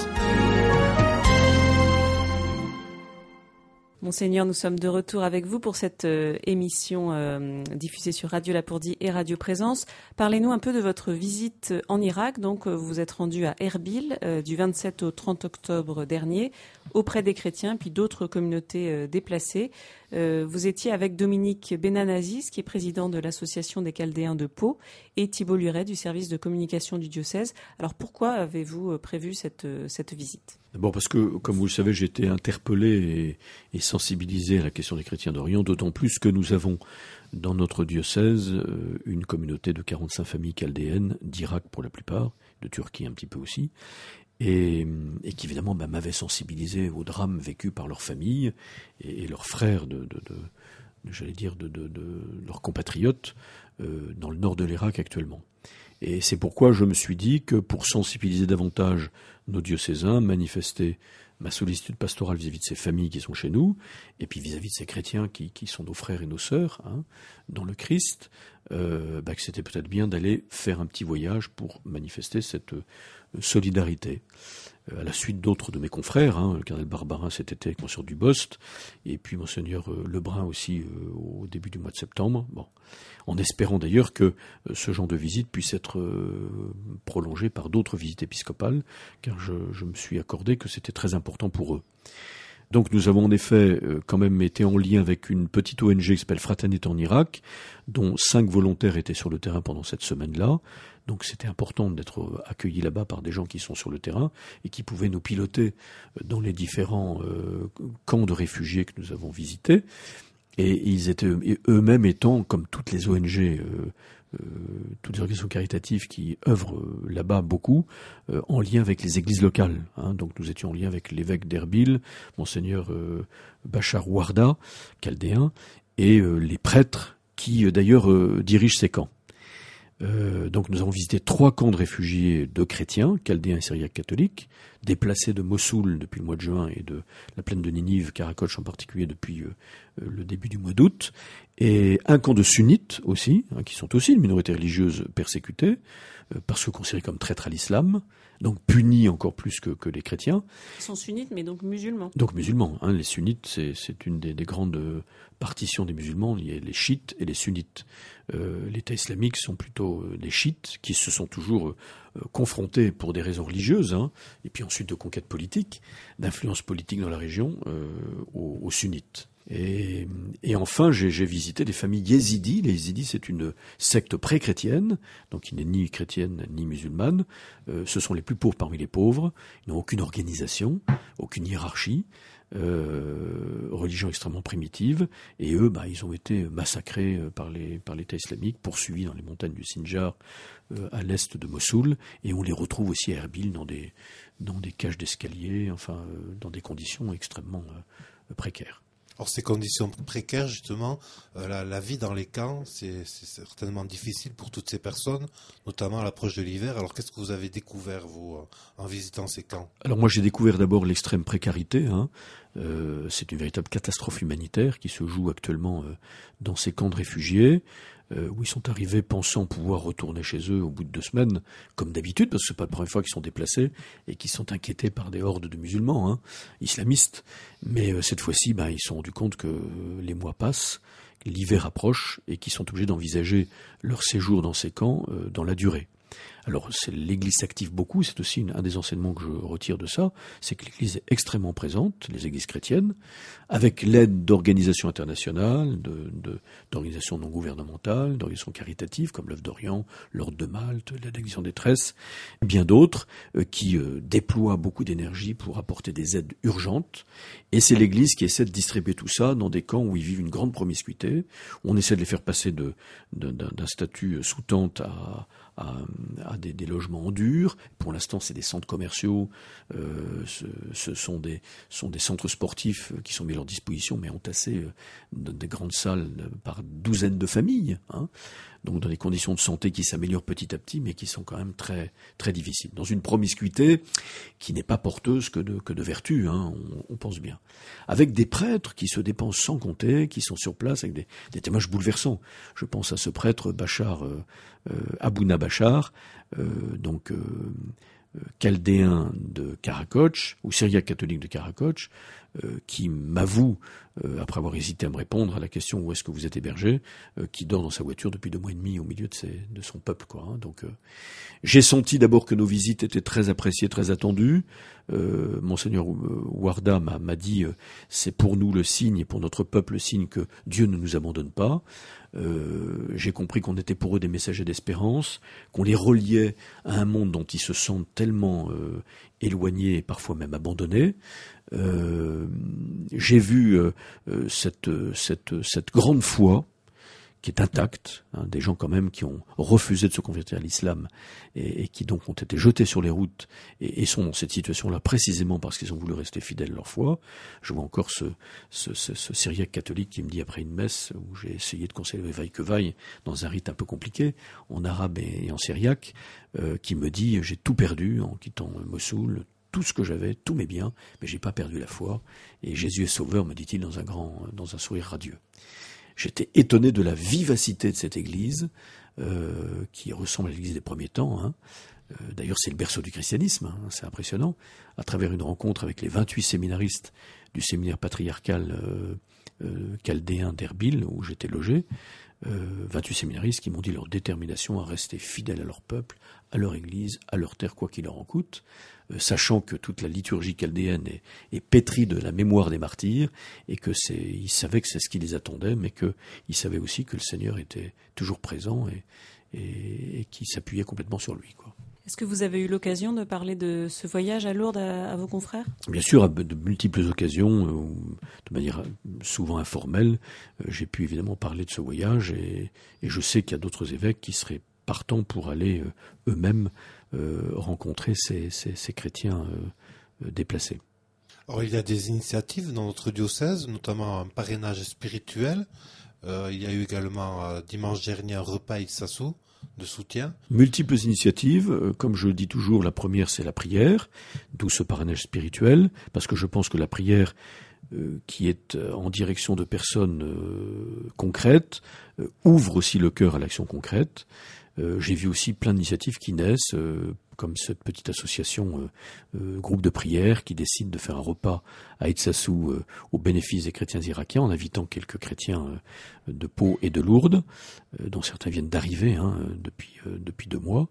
Monseigneur, nous sommes de retour avec vous pour cette euh, émission euh, diffusée sur Radio Lapourdie et Radio Présence. Parlez-nous un peu de votre visite en Irak. Donc, euh, vous vous êtes rendu à Erbil euh, du vingt-sept au trente octobre dernier auprès des chrétiens, puis d'autres communautés euh, déplacées. Euh, vous étiez avec Dominique Benanaziz, qui est président de l'Association des Chaldéens de Pau, et Thibault Luret du service de communication du diocèse. Alors, pourquoi avez-vous prévu cette, cette visite ? D'abord parce que, comme vous le savez, j'ai été interpellé et, et sensibilisé à la question des chrétiens d'Orient, d'autant plus que nous avons dans notre diocèse une communauté de quarante-cinq familles chaldéennes, d'Irak pour la plupart, de Turquie un petit peu aussi, et, et qui évidemment bah, m'avaient sensibilisé au drame vécu par leurs familles et, et leurs frères, de, de, de, de, j'allais dire, de, de, de leurs compatriotes euh, dans le nord de l'Irak actuellement. Et c'est pourquoi je me suis dit que pour sensibiliser davantage nos diocésains, manifester ma sollicitude pastorale vis-à-vis de ces familles qui sont chez nous, et puis vis-à-vis de ces chrétiens qui, qui sont nos frères et nos sœurs hein, dans le Christ, euh, bah, que c'était peut-être bien d'aller faire un petit voyage pour manifester cette euh, solidarité. Euh, à la suite d'autres de mes confrères, hein, le cardinal Barbarin cet été, consort du Bost, et puis monseigneur euh, Lebrun aussi euh, au début du mois de septembre. Bon, en espérant d'ailleurs que euh, ce genre de visite puisse être euh, prolongé par d'autres visites épiscopales, car je, je me suis accordé que c'était très important pour eux. Donc nous avons en effet euh, quand même été en lien avec une petite O N G qui s'appelle Fraternité en Irak, dont cinq volontaires étaient sur le terrain pendant cette semaine-là. Donc c'était important d'être accueillis là-bas par des gens qui sont sur le terrain et qui pouvaient nous piloter dans les différents euh, camps de réfugiés que nous avons visités. Et ils étaient eux-mêmes étant, comme toutes les O N G, euh, euh, toutes les organisations caritatives qui œuvrent euh, là-bas beaucoup, euh, en lien avec les églises locales. Hein. Donc nous étions en lien avec l'évêque d'Erbil, monseigneur euh, Bachar Ouarda, chaldéen, et euh, les prêtres qui euh, d'ailleurs euh, dirigent ces camps. Euh, donc nous avons visité trois camps de réfugiés de chrétiens, chaldéens et syriaques catholiques, déplacés de Mossoul depuis le mois de juin et de la plaine de Ninive, Karakoch en particulier depuis euh, le début du mois d'août, et un camp de sunnites aussi, hein, qui sont aussi une minorité religieuse persécutée, euh, parce que considérés comme traîtres à l'islam, donc punis encore plus que, que les chrétiens. Ils sont sunnites, mais donc musulmans. Donc musulmans. Hein, les sunnites, c'est, c'est une des, des grandes partitions des musulmans. Il y a les chiites et les sunnites. Euh, l'État islamique sont plutôt des chiites qui se sont toujours euh, confrontés pour des raisons religieuses, hein, et puis ensuite de conquête politique, d'influence politique dans la région, euh, aux, aux sunnites. Et, et enfin, j'ai, j'ai visité des familles yézidis. Les yézidis, c'est une secte pré-chrétienne, donc qui n'est ni chrétienne ni musulmane. Euh, ce sont les plus pauvres parmi les pauvres. Ils n'ont aucune organisation, aucune hiérarchie, euh, religion extrêmement primitive. Et eux, bah, ils ont été massacrés par, les, par l'État islamique, poursuivis dans les montagnes du Sinjar, euh, à l'est de Mossoul. Et on les retrouve aussi à Erbil dans des, dans des cages d'escalier, enfin, euh, dans des conditions extrêmement euh, précaires. Alors ces conditions précaires, justement, euh, la, la vie dans les camps, c'est, c'est certainement difficile pour toutes ces personnes, notamment à l'approche de l'hiver. Alors qu'est-ce que vous avez découvert, vous, en visitant ces camps ? Alors moi j'ai découvert d'abord l'extrême précarité. Hein. Euh, c'est une véritable catastrophe humanitaire qui se joue actuellement euh, dans ces camps de réfugiés, euh, où ils sont arrivés pensant pouvoir retourner chez eux au bout de deux semaines, comme d'habitude, parce que c'est pas la première fois qu'ils sont déplacés et qu'ils sont inquiétés par des hordes de musulmans, hein, islamistes. Mais euh, cette fois-ci, ben, ils se sont rendus compte que euh, les mois passent, l'hiver approche et qu'ils sont obligés d'envisager leur séjour dans ces camps euh, dans la durée. Alors, c'est, l'Église s'active beaucoup, c'est aussi une, un des enseignements que je retire de ça, c'est que l'Église est extrêmement présente, les Églises chrétiennes, avec l'aide d'organisations internationales, de, de, d'organisations non gouvernementales, d'organisations caritatives comme l'Œuvre d'Orient, l'Ordre de Malte, l'aide d'Église en détresse, et bien d'autres euh, qui euh, déploient beaucoup d'énergie pour apporter des aides urgentes. Et c'est l'Église qui essaie de distribuer tout ça dans des camps où ils vivent une grande promiscuité, où on essaie de les faire passer de, de, d'un, d'un statut sous tente à à, à des, des logements en dur. Pour l'instant, c'est des centres commerciaux, euh, ce, ce sont des sont des centres sportifs qui sont mis à leur disposition, mais entassés euh, dans des grandes salles par douzaines de familles, hein. Donc dans des conditions de santé qui s'améliorent petit à petit, mais qui sont quand même très très difficiles. Dans une promiscuité qui n'est pas porteuse que de que de vertu, hein, on, on pense bien. Avec des prêtres qui se dépensent sans compter, qui sont sur place avec des, des témoignages bouleversants. Je pense à ce prêtre Bachar euh, euh, Abouna Bachar, euh, donc euh, chaldéen de Karakoch, ou syriaque catholique de Karakoch, euh, qui m'avoue, euh, après avoir hésité à me répondre à la question où est-ce que vous êtes hébergé, euh, qui dort dans sa voiture depuis deux mois et demi au milieu de, ses, de son peuple, quoi. Hein. Donc, euh, j'ai senti d'abord que nos visites étaient très appréciées, très attendues. Euh, Monseigneur Ouarda m'a, m'a dit, euh, c'est pour nous le signe et pour notre peuple le signe que Dieu ne nous abandonne pas. Euh, j'ai compris qu'on était pour eux des messagers d'espérance, qu'on les reliait à un monde dont ils se sentent tellement euh, éloignés et parfois même abandonnés. Euh, j'ai vu euh, cette, cette, cette grande foi qui est intacte, hein, des gens quand même qui ont refusé de se convertir à l'islam et, et qui donc ont été jetés sur les routes et, et sont dans cette situation-là précisément parce qu'ils ont voulu rester fidèles à leur foi. Je vois encore ce, ce, ce, ce syriaque catholique qui me dit après une messe où j'ai essayé de conseiller vaille que vaille dans un rite un peu compliqué, en arabe et, et en syriaque, euh, qui me dit j'ai tout perdu en quittant Mossoul, tout ce que j'avais, tous mes biens, mais j'ai pas perdu la foi. Et Jésus est sauveur, me dit-il dans un grand, dans un sourire radieux. J'étais étonné de la vivacité de cette église, euh, qui ressemble à l'église des premiers temps, hein. Euh, d'ailleurs, c'est le berceau du christianisme, hein, c'est impressionnant. À travers une rencontre avec les vingt-huit séminaristes du séminaire patriarcal euh, euh, chaldéen d'Erbil, où j'étais logé, euh, vingt-huit séminaristes qui m'ont dit leur détermination à rester fidèles à leur peuple, à leur église, à leur terre, quoi qu'il leur en coûte, euh, sachant que toute la liturgie chaldéenne est, est pétrie de la mémoire des martyrs, et que c'est, ils savaient que c'est ce qui les attendait, mais qu'ils savaient aussi que le Seigneur était toujours présent et, et, et qui s'appuyait complètement sur lui, quoi. Est-ce que vous avez eu l'occasion de parler de ce voyage à Lourdes à, à vos confrères ? Bien sûr, à de multiples occasions, euh, de manière souvent informelle, euh, j'ai pu évidemment parler de ce voyage et, et je sais qu'il y a d'autres évêques qui seraient partants pour aller euh, eux-mêmes euh, rencontrer ces, ces, ces chrétiens euh, déplacés. Alors, il y a des initiatives dans notre diocèse, notamment un parrainage spirituel. Euh, il y a eu également euh, dimanche dernier un repas Itsassou de soutien. Multiples initiatives, comme je dis toujours, la première c'est la prière, d'où ce parrainage spirituel, parce que je pense que la prière euh, qui est en direction de personnes euh, concrètes euh, ouvre aussi le cœur à l'action concrète. Euh, j'ai vu aussi plein d'initiatives qui naissent, euh, comme cette petite association euh, euh, groupe de prière qui décide de faire un repas à Itsassou euh, au bénéfice des chrétiens irakiens en invitant quelques chrétiens euh, de Pau et de Lourdes, euh, dont certains viennent d'arriver hein, depuis, euh, depuis deux mois,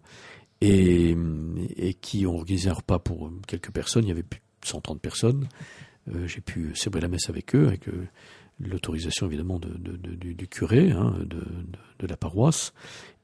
et, et qui ont organisé un repas pour quelques personnes. Il y avait plus de cent trente personnes. Euh, j'ai pu célébrer la messe avec eux, avec euh, l'autorisation évidemment de, de, de, du, du curé hein, de, de, de la paroisse.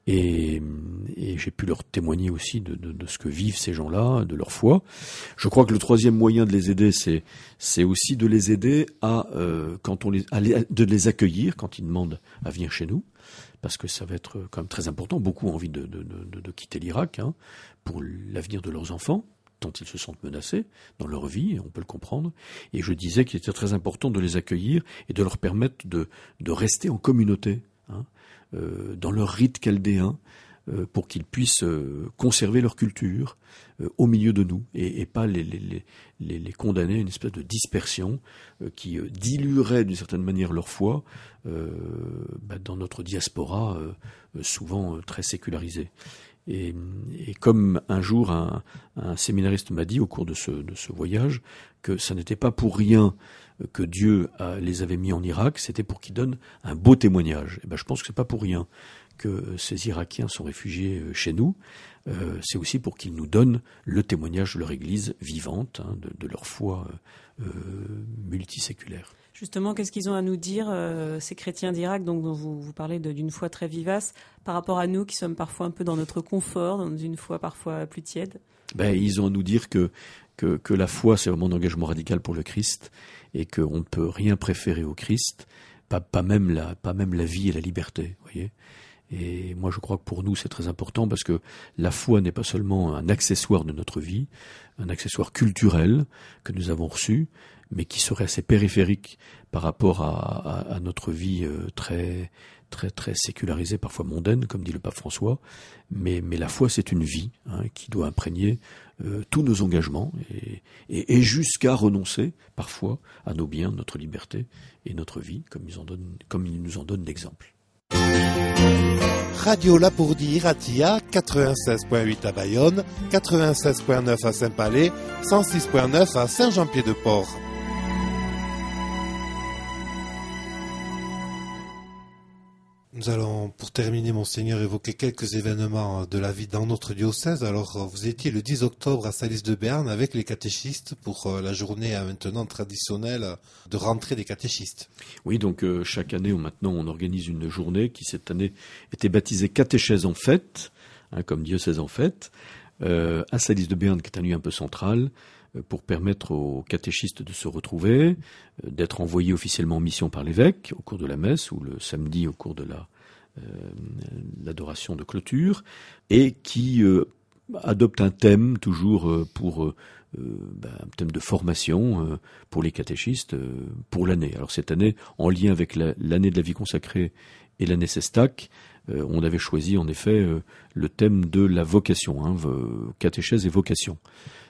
Et, et j'ai pu leur témoigner aussi de, de, de ce que vivent ces gens-là, de leur foi. Je crois que le troisième moyen de les aider, c'est, c'est aussi de les aider à, euh, quand on les, à les, de les accueillir quand ils demandent à venir chez nous, parce que ça va être quand même très important. Beaucoup ont envie de, de, de, de quitter l'Irak hein, pour l'avenir de leurs enfants, tant ils se sentent menacés dans leur vie, et on peut le comprendre. Et je disais qu'il était très important de les accueillir et de leur permettre de, de rester en communauté, hein, euh, dans leur rite chaldéen, euh, pour qu'ils puissent euh, conserver leur culture euh, au milieu de nous, et, et pas les, les, les, les condamner à une espèce de dispersion euh, qui euh, diluerait d'une certaine manière leur foi euh, bah, dans notre diaspora, euh, souvent euh, très sécularisée. Et, et comme un jour un, un séminariste m'a dit au cours de ce, de ce voyage que ça n'était pas pour rien que Dieu a, les avait mis en Irak, c'était pour qu'ils donnent un beau témoignage. Et ben, je pense que c'est pas pour rien que ces Irakiens sont réfugiés chez nous. Euh, c'est aussi pour qu'ils nous donnent le témoignage de leur Église vivante, hein, de, de leur foi euh, multiséculaire. Justement, qu'est-ce qu'ils ont à nous dire, euh, ces chrétiens d'Irak, donc dont vous, vous parlez de, d'une foi très vivace, par rapport à nous qui sommes parfois un peu dans notre confort, dans une foi parfois plus tiède ? Ben, ils ont à nous dire que, que, que la foi, c'est vraiment un engagement radical pour le Christ, et qu'on ne peut rien préférer au Christ, pas, pas, même la, pas même la vie et la liberté, voyez. Et moi, je crois que pour nous, c'est très important parce que la foi n'est pas seulement un accessoire de notre vie, un accessoire culturel que nous avons reçu, mais qui serait assez périphérique par rapport à, à, à notre vie euh, très, très, très sécularisée, parfois mondaine, comme dit le pape François. Mais, mais la foi, c'est une vie hein, qui doit imprégner euh, tous nos engagements et, et, et jusqu'à renoncer parfois à nos biens, notre liberté et notre vie, comme ils, en donnent, comme ils nous en donnent l'exemple. Radio Lapourdie Iratia, quatre-vingt-seize point huit à Bayonne, quatre-vingt-seize point neuf à Saint-Palais, cent six point neuf à Saint-Jean-Pied-de-Port. Nous allons, pour terminer, Monseigneur, évoquer quelques événements de la vie dans notre diocèse. Alors, vous étiez le dix octobre à Salis de Béarn avec les catéchistes pour la journée maintenant traditionnelle de rentrée des catéchistes. Oui, donc euh, chaque année, maintenant, on organise une journée qui, cette année, était baptisée Catéchèse en fête, hein, comme diocèse en fête, euh, à Salis de Béarn, qui est un lieu un peu central, euh, pour permettre aux catéchistes de se retrouver, euh, d'être envoyés officiellement en mission par l'évêque au cours de la messe, ou le samedi au cours de la Euh, l'adoration de clôture, et qui euh, adopte un thème toujours euh, pour euh, ben, un thème de formation euh, pour les catéchistes euh, pour l'année. Alors cette année, en lien avec la, l'année de la vie consacrée et l'année Sestac, euh, on avait choisi en effet euh, le thème de la vocation, hein, catéchèse et vocation.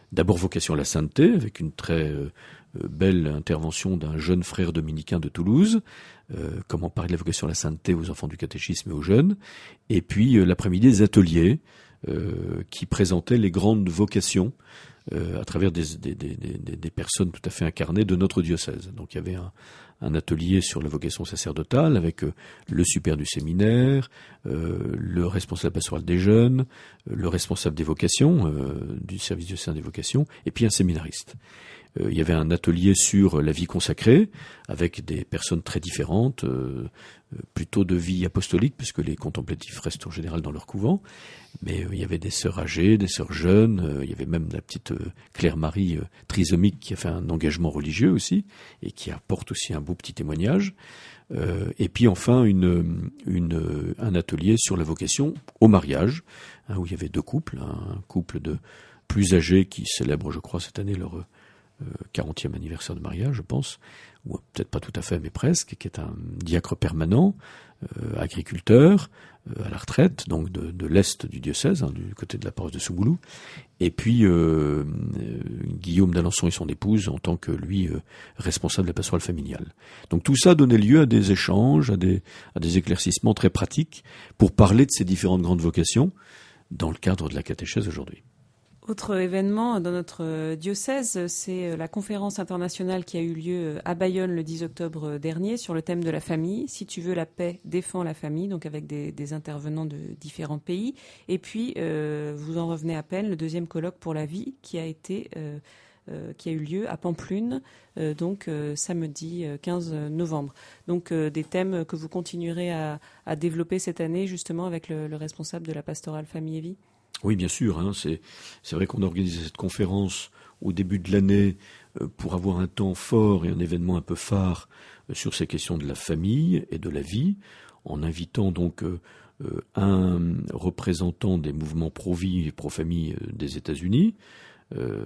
d'abord vocation à la sainteté, avec une très euh, belle intervention d'un jeune frère dominicain de Toulouse, euh, comment parler de la vocation à la sainteté aux enfants du catéchisme et aux jeunes, et puis euh, l'après-midi des ateliers euh, qui présentaient les grandes vocations euh, à travers des, des, des, des, des personnes tout à fait incarnées de notre diocèse. Donc il y avait un, un atelier sur la vocation sacerdotale avec euh, le super du séminaire, euh, le responsable pastoral des jeunes, euh, le responsable des vocations, euh, du service diocésain des vocations, et puis un séminariste. Euh, il y avait un atelier sur la vie consacrée avec des personnes très différentes, euh, plutôt de vie apostolique puisque les contemplatifs restent en général dans leur couvent, mais euh, il y avait des sœurs âgées, des sœurs jeunes, euh, il y avait même la petite euh, Claire-Marie euh, trisomique qui a fait un engagement religieux aussi et qui apporte aussi un beau petit témoignage. Euh, et puis enfin une, une, un atelier sur la vocation au mariage, hein, où il y avait deux couples, hein, un couple de plus âgés qui célèbre, je crois, cette année leur quarantième anniversaire de mariage, je pense, ou peut-être pas tout à fait, mais presque, qui est un diacre permanent, euh, agriculteur, euh, à la retraite, donc de, de l'est du diocèse, hein, du côté de la paroisse de Soumoulou, et puis euh, euh, Guillaume d'Alençon et son épouse en tant que, lui, euh, responsable de la pastorale familiale. Donc tout ça donnait lieu à des échanges, à des, à des éclaircissements très pratiques pour parler de ces différentes grandes vocations dans le cadre de la catéchèse aujourd'hui. Autre événement dans notre diocèse, c'est la conférence internationale qui a eu lieu à Bayonne le dix octobre dernier sur le thème de la famille. Si tu veux la paix, défends la famille, donc avec des, des intervenants de différents pays. Et puis, euh, vous en revenez à peine, le deuxième colloque pour la vie qui a été, euh, euh, qui a eu lieu à Pampelune, euh, donc euh, samedi quinze novembre. Donc euh, des thèmes que vous continuerez à, à développer cette année justement avec le, le responsable de la pastorale famille et vie. Oui, bien sûr. Hein, c'est, c'est vrai qu'on a organisé cette conférence au début de l'année euh, pour avoir un temps fort et un événement un peu phare euh, sur ces questions de la famille et de la vie, en invitant donc euh, euh, un représentant des mouvements pro-vie et pro-famille euh, des États-Unis, euh,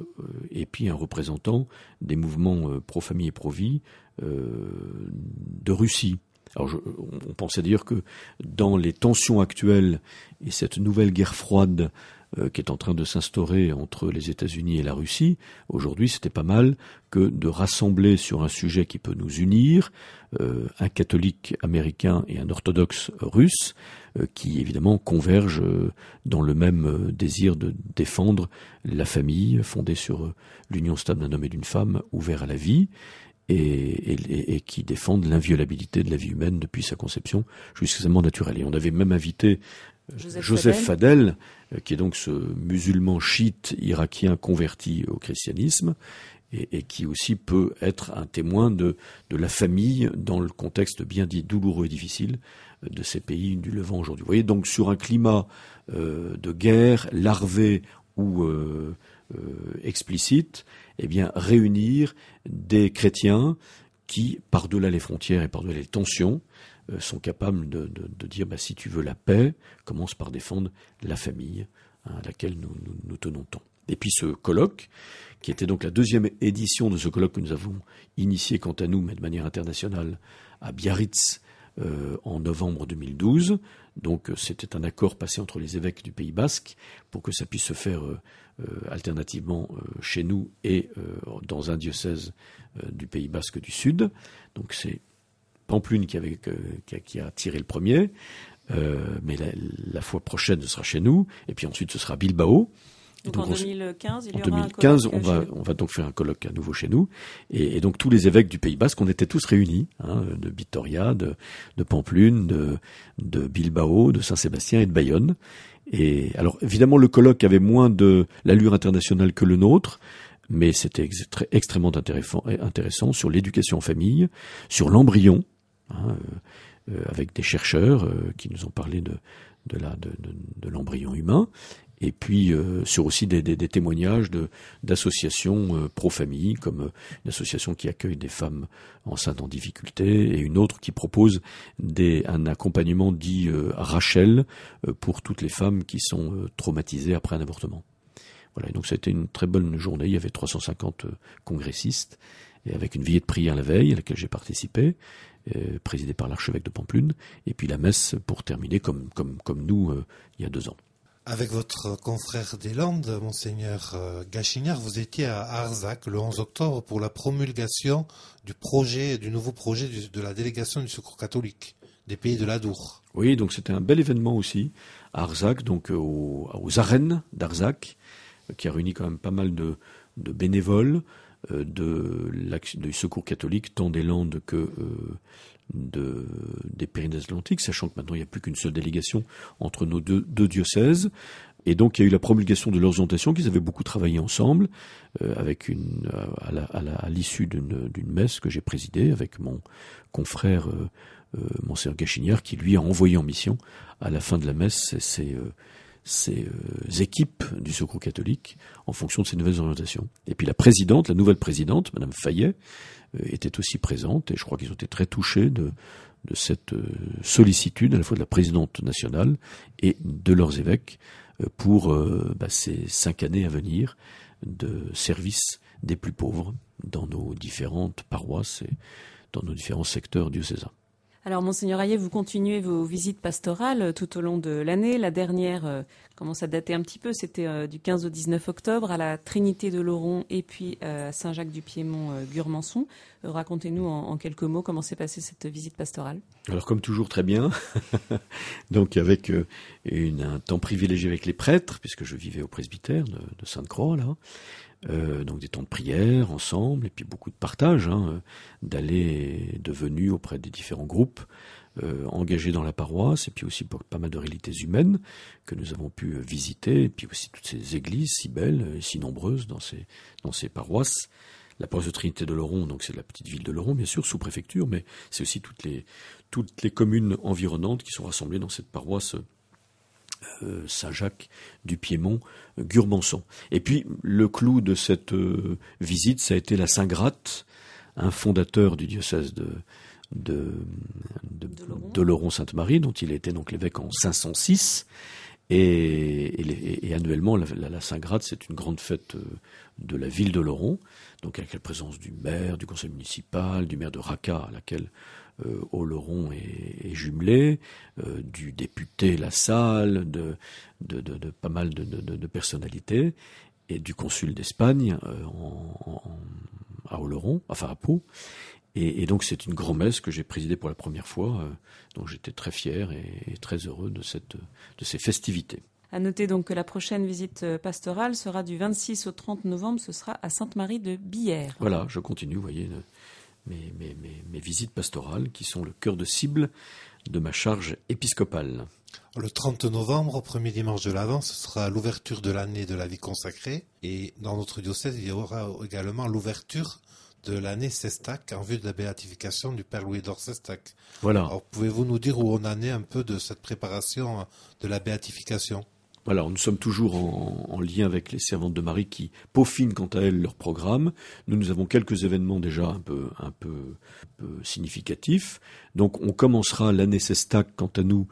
et puis un représentant des mouvements euh, pro-famille et pro-vie euh, de Russie. Alors je, on pensait dire que dans les tensions actuelles et cette nouvelle guerre froide euh, qui est en train de s'instaurer entre les États-Unis et la Russie, aujourd'hui c'était pas mal que de rassembler sur un sujet qui peut nous unir euh, un catholique américain et un orthodoxe russe euh, qui évidemment convergent euh, dans le même euh, désir de défendre la famille fondée sur euh, l'union stable d'un homme et d'une femme ouvert à la vie. Et, et, et qui défendent l'inviolabilité de la vie humaine depuis sa conception jusqu'à sa mort naturelle. Et on avait même invité Joseph, Joseph Fadel, Fadel, qui est donc ce musulman chiite irakien converti au christianisme, et, et qui aussi peut être un témoin de, de la famille dans le contexte bien dit douloureux et difficile de ces pays du Levant aujourd'hui. Vous voyez, donc sur un climat euh, de guerre larvé ou euh, euh, explicite, eh bien, réunir des chrétiens qui, par-delà les frontières et par-delà les tensions, euh, sont capables de, de, de dire bah, si tu veux la paix, commence par défendre la famille, hein, à laquelle nous, nous, nous tenons tant. Et puis ce colloque, qui était donc la deuxième édition de ce colloque que nous avons initié quant à nous, mais de manière internationale, à Biarritz euh, en novembre deux mille douze. Donc c'était un accord passé entre les évêques du Pays Basque pour que ça puisse se faire euh, euh, alternativement euh, chez nous et euh, dans un diocèse euh, du Pays Basque du Sud. Donc c'est Pampelune qui, avait, euh, qui, a, qui a tiré le premier, euh, mais la, la fois prochaine ce sera chez nous, et puis ensuite ce sera Bilbao. Donc, donc en deux mille quinze, il y en aura deux mille quinze, un colloque. on va, on va donc faire un colloque à nouveau chez nous. Et, et donc tous les évêques du Pays Basque, on était tous réunis, hein, de Vitoria, de, de Pampelune, de, de Bilbao, de Saint-Sébastien et de Bayonne. Et alors évidemment, le colloque avait moins de l'allure internationale que le nôtre, mais c'était ex- très, extrêmement intéressant, intéressant sur l'éducation en famille, sur l'embryon, hein, euh, euh, avec des chercheurs euh, qui nous ont parlé de, de, la, de, de, de l'embryon humain. Et puis euh, sur aussi des, des, des témoignages de, d'associations euh, pro-famille, comme euh, une association qui accueille des femmes enceintes en difficulté, et une autre qui propose des, un accompagnement dit euh, Rachel euh, pour toutes les femmes qui sont euh, traumatisées après un avortement. Voilà, et donc ça a été une très bonne journée. Il y avait trois cent cinquante euh, congressistes, et avec une veillée de prière la veille, à laquelle j'ai participé, euh, présidée par l'archevêque de Pampelune, et puis la messe pour terminer, comme, comme, comme nous, euh, il y a deux ans. Avec votre confrère des Landes, Monseigneur Gachignard, vous étiez à Arzac le onze octobre pour la promulgation du projet, du nouveau projet de la délégation du Secours catholique des Pays de l'Adour. Oui, donc c'était un bel événement aussi à Arzac, donc aux, aux arènes d'Arzac, qui a réuni quand même pas mal de, de bénévoles euh, de du Secours catholique, tant des Landes que euh, de, des Pyrénées-Atlantiques, sachant que maintenant il n'y a plus qu'une seule délégation entre nos deux, deux diocèses. Et donc il y a eu la promulgation de leurs orientations, qu'ils avaient beaucoup travaillé ensemble, euh, avec une à, la, à, la, à l'issue d'une, d'une messe que j'ai présidée avec mon confrère euh, euh, Monseigneur Gachignard, qui lui a envoyé en mission à la fin de la messe ses, euh, ses euh, équipes du Secours catholique en fonction de ces nouvelles orientations. Et puis la présidente, la nouvelle présidente, Madame Fayet, euh, était aussi présente, et je crois qu'ils ont été très touchés de, de cette euh, sollicitude à la fois de la présidente nationale et de leurs évêques euh, pour euh, bah, ces cinq années à venir de service des plus pauvres dans nos différentes paroisses et dans nos différents secteurs diocésains. Alors, Monseigneur Hayet, vous continuez vos visites pastorales tout au long de l'année. La dernière euh, commence à dater un petit peu, c'était euh, du quinze au dix-neuf octobre à la Trinité de Laurent et puis euh, à Saint-Jacques-du-Piémont, euh, Gurmançon. Euh, racontez-nous en, en quelques mots comment s'est passée cette visite pastorale. Alors, comme toujours, très bien. Donc, avec euh, une, un temps privilégié avec les prêtres, puisque je vivais au presbytère de, de Sainte-Croix, là. Euh, donc des temps de prière ensemble et puis beaucoup de partage, hein, d'aller et de venue auprès des différents groupes euh, engagés dans la paroisse, et puis aussi pour pas mal de réalités humaines que nous avons pu visiter, et puis aussi toutes ces églises si belles et si nombreuses dans ces dans ces paroisses. La paroisse de Trinité de Laurent, donc c'est la petite ville de Laurent, bien sûr, sous-préfecture, mais c'est aussi toutes les toutes les communes environnantes qui sont rassemblées dans cette paroisse Euh, Saint-Jacques du Piémont, euh, Gurmançon. Et puis le clou de cette euh, visite, ça a été la Saint-Gratte, un fondateur du diocèse de de, de, de Laurent-Sainte-Marie, dont il a été donc l'évêque en cinq cent six. Et, et, et, et annuellement, la, la, la Saint-Gratte, c'est une grande fête euh, de la ville de Laurent, donc avec la présence du maire, du conseil municipal, du maire de Raca, à laquelle Euh, Oloron est, est jumelé, euh, du député Lassalle, de, de, de, de pas mal de, de, de personnalités, et du consul d'Espagne euh, en, en, à Oloron, enfin à Pau. Et, et donc c'est une grand-messe que j'ai présidée pour la première fois, euh, donc j'étais très fier et, et très heureux de, cette, de ces festivités. À noter donc que la prochaine visite pastorale sera du vingt-six au trente novembre, ce sera à Sainte-Marie de Billère. Voilà, je continue, vous voyez, Mes, mes, mes, mes visites pastorales qui sont le cœur de cible de ma charge épiscopale. Le trente novembre, premier dimanche de l'Avent, ce sera l'ouverture de l'année de la vie consacrée. Et dans notre diocèse, il y aura également l'ouverture de l'année Sestac en vue de la béatification du Père Louis-Édouard Sestac. Voilà. Alors, pouvez-vous nous dire où on en est un peu de cette préparation de la béatification ? Voilà, nous sommes toujours en, en lien avec les servantes de Marie qui peaufinent quant à elles leur programme. Nous, nous avons quelques événements déjà un peu, un peu, un peu significatifs. Donc, on commencera l'année Sestac, quant à nous,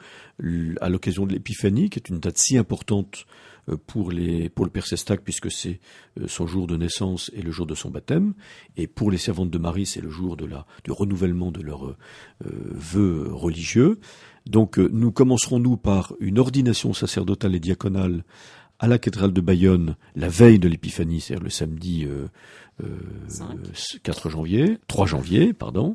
à l'occasion de l'Épiphanie, qui est une date si importante pour les, pour le Père Sestac, puisque c'est son jour de naissance et le jour de son baptême. Et pour les servantes de Marie, c'est le jour de la, du renouvellement de leurs euh, vœux religieux. Donc euh, nous commencerons, nous, par une ordination sacerdotale et diaconale à la cathédrale de Bayonne la veille de l'Épiphanie, c'est-à-dire le samedi euh, euh, quatre janvier, trois janvier, pardon.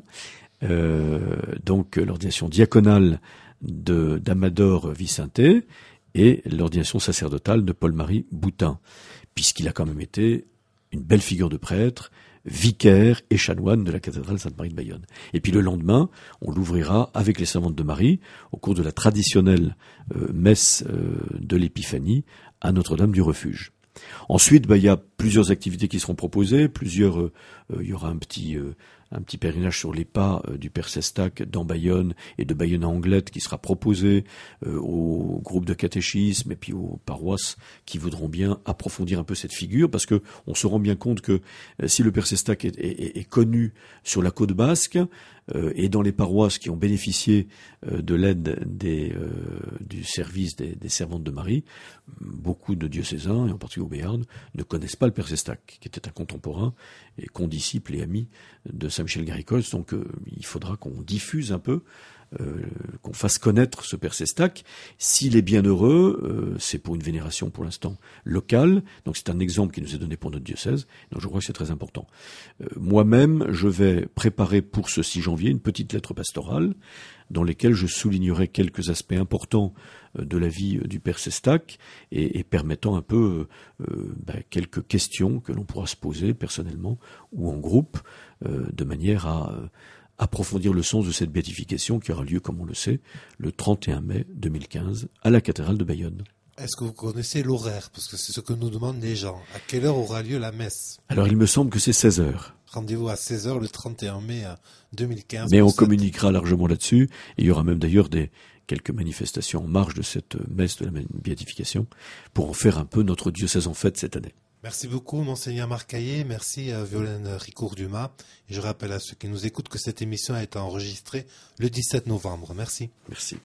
Euh, donc l'ordination diaconale de, d'Amador Vicenté et l'ordination sacerdotale de Paul-Marie Boutin, puisqu'il a quand même été une belle figure de prêtre, vicaire et chanoine de la cathédrale Sainte-Marie de Bayonne. Et puis le lendemain, on l'ouvrira avec les servantes de Marie au cours de la traditionnelle euh, messe euh, de l'Épiphanie à Notre-Dame du Refuge. Ensuite, bah, il y a plusieurs activités qui seront proposées, plusieurs, euh, euh, il y aura un petit, euh, un petit pèlerinage sur les pas euh, du Père Sestac dans Bayonne et de Bayonne à Anglette qui sera proposé euh, aux groupes de catéchisme et puis aux paroisses qui voudront bien approfondir un peu cette figure, parce que on se rend bien compte que euh, si le Père Sestac est, est, est connu sur la côte basque euh, et dans les paroisses qui ont bénéficié euh, de l'aide des, euh, du service des, des servantes de Marie, beaucoup de diocésains, et en particulier au Béarn, ne connaissent pas le Père Sestac, qui était un contemporain et condisciple et ami de Saint-Michel Garrigos. Donc euh, il faudra qu'on diffuse un peu euh, qu'on fasse connaître ce Père Sestac. S'il est bien heureux, euh, c'est pour une vénération pour l'instant locale. Donc c'est un exemple qui nous est donné pour notre diocèse. Donc je crois que c'est très important. Euh, moi-même, je vais préparer pour ce six janvier une petite lettre pastorale dans lesquelles je soulignerai quelques aspects importants de la vie du Père Sestac et, et permettant un peu euh, ben, quelques questions que l'on pourra se poser personnellement ou en groupe euh, de manière à euh, approfondir le sens de cette béatification qui aura lieu, comme on le sait, le trente et un mai deux mille quinze à la cathédrale de Bayonne. Est-ce que vous connaissez l'horaire? Parce que c'est ce que nous demandent les gens. À quelle heure aura lieu la messe? Alors il me semble que c'est seize heures. Rendez-vous à seize heures le trente et un mai deux mille quinze. Mais on cette... communiquera largement là-dessus. Et il y aura même d'ailleurs des quelques manifestations en marge de cette messe de la béatification pour en faire un peu notre diocèse en fête cette année. Merci beaucoup, Monseigneur Marcaillé. Merci, euh, Violaine Ricourt-Dumas. Et je rappelle à ceux qui nous écoutent que cette émission a été enregistrée le dix-sept novembre. Merci. Merci.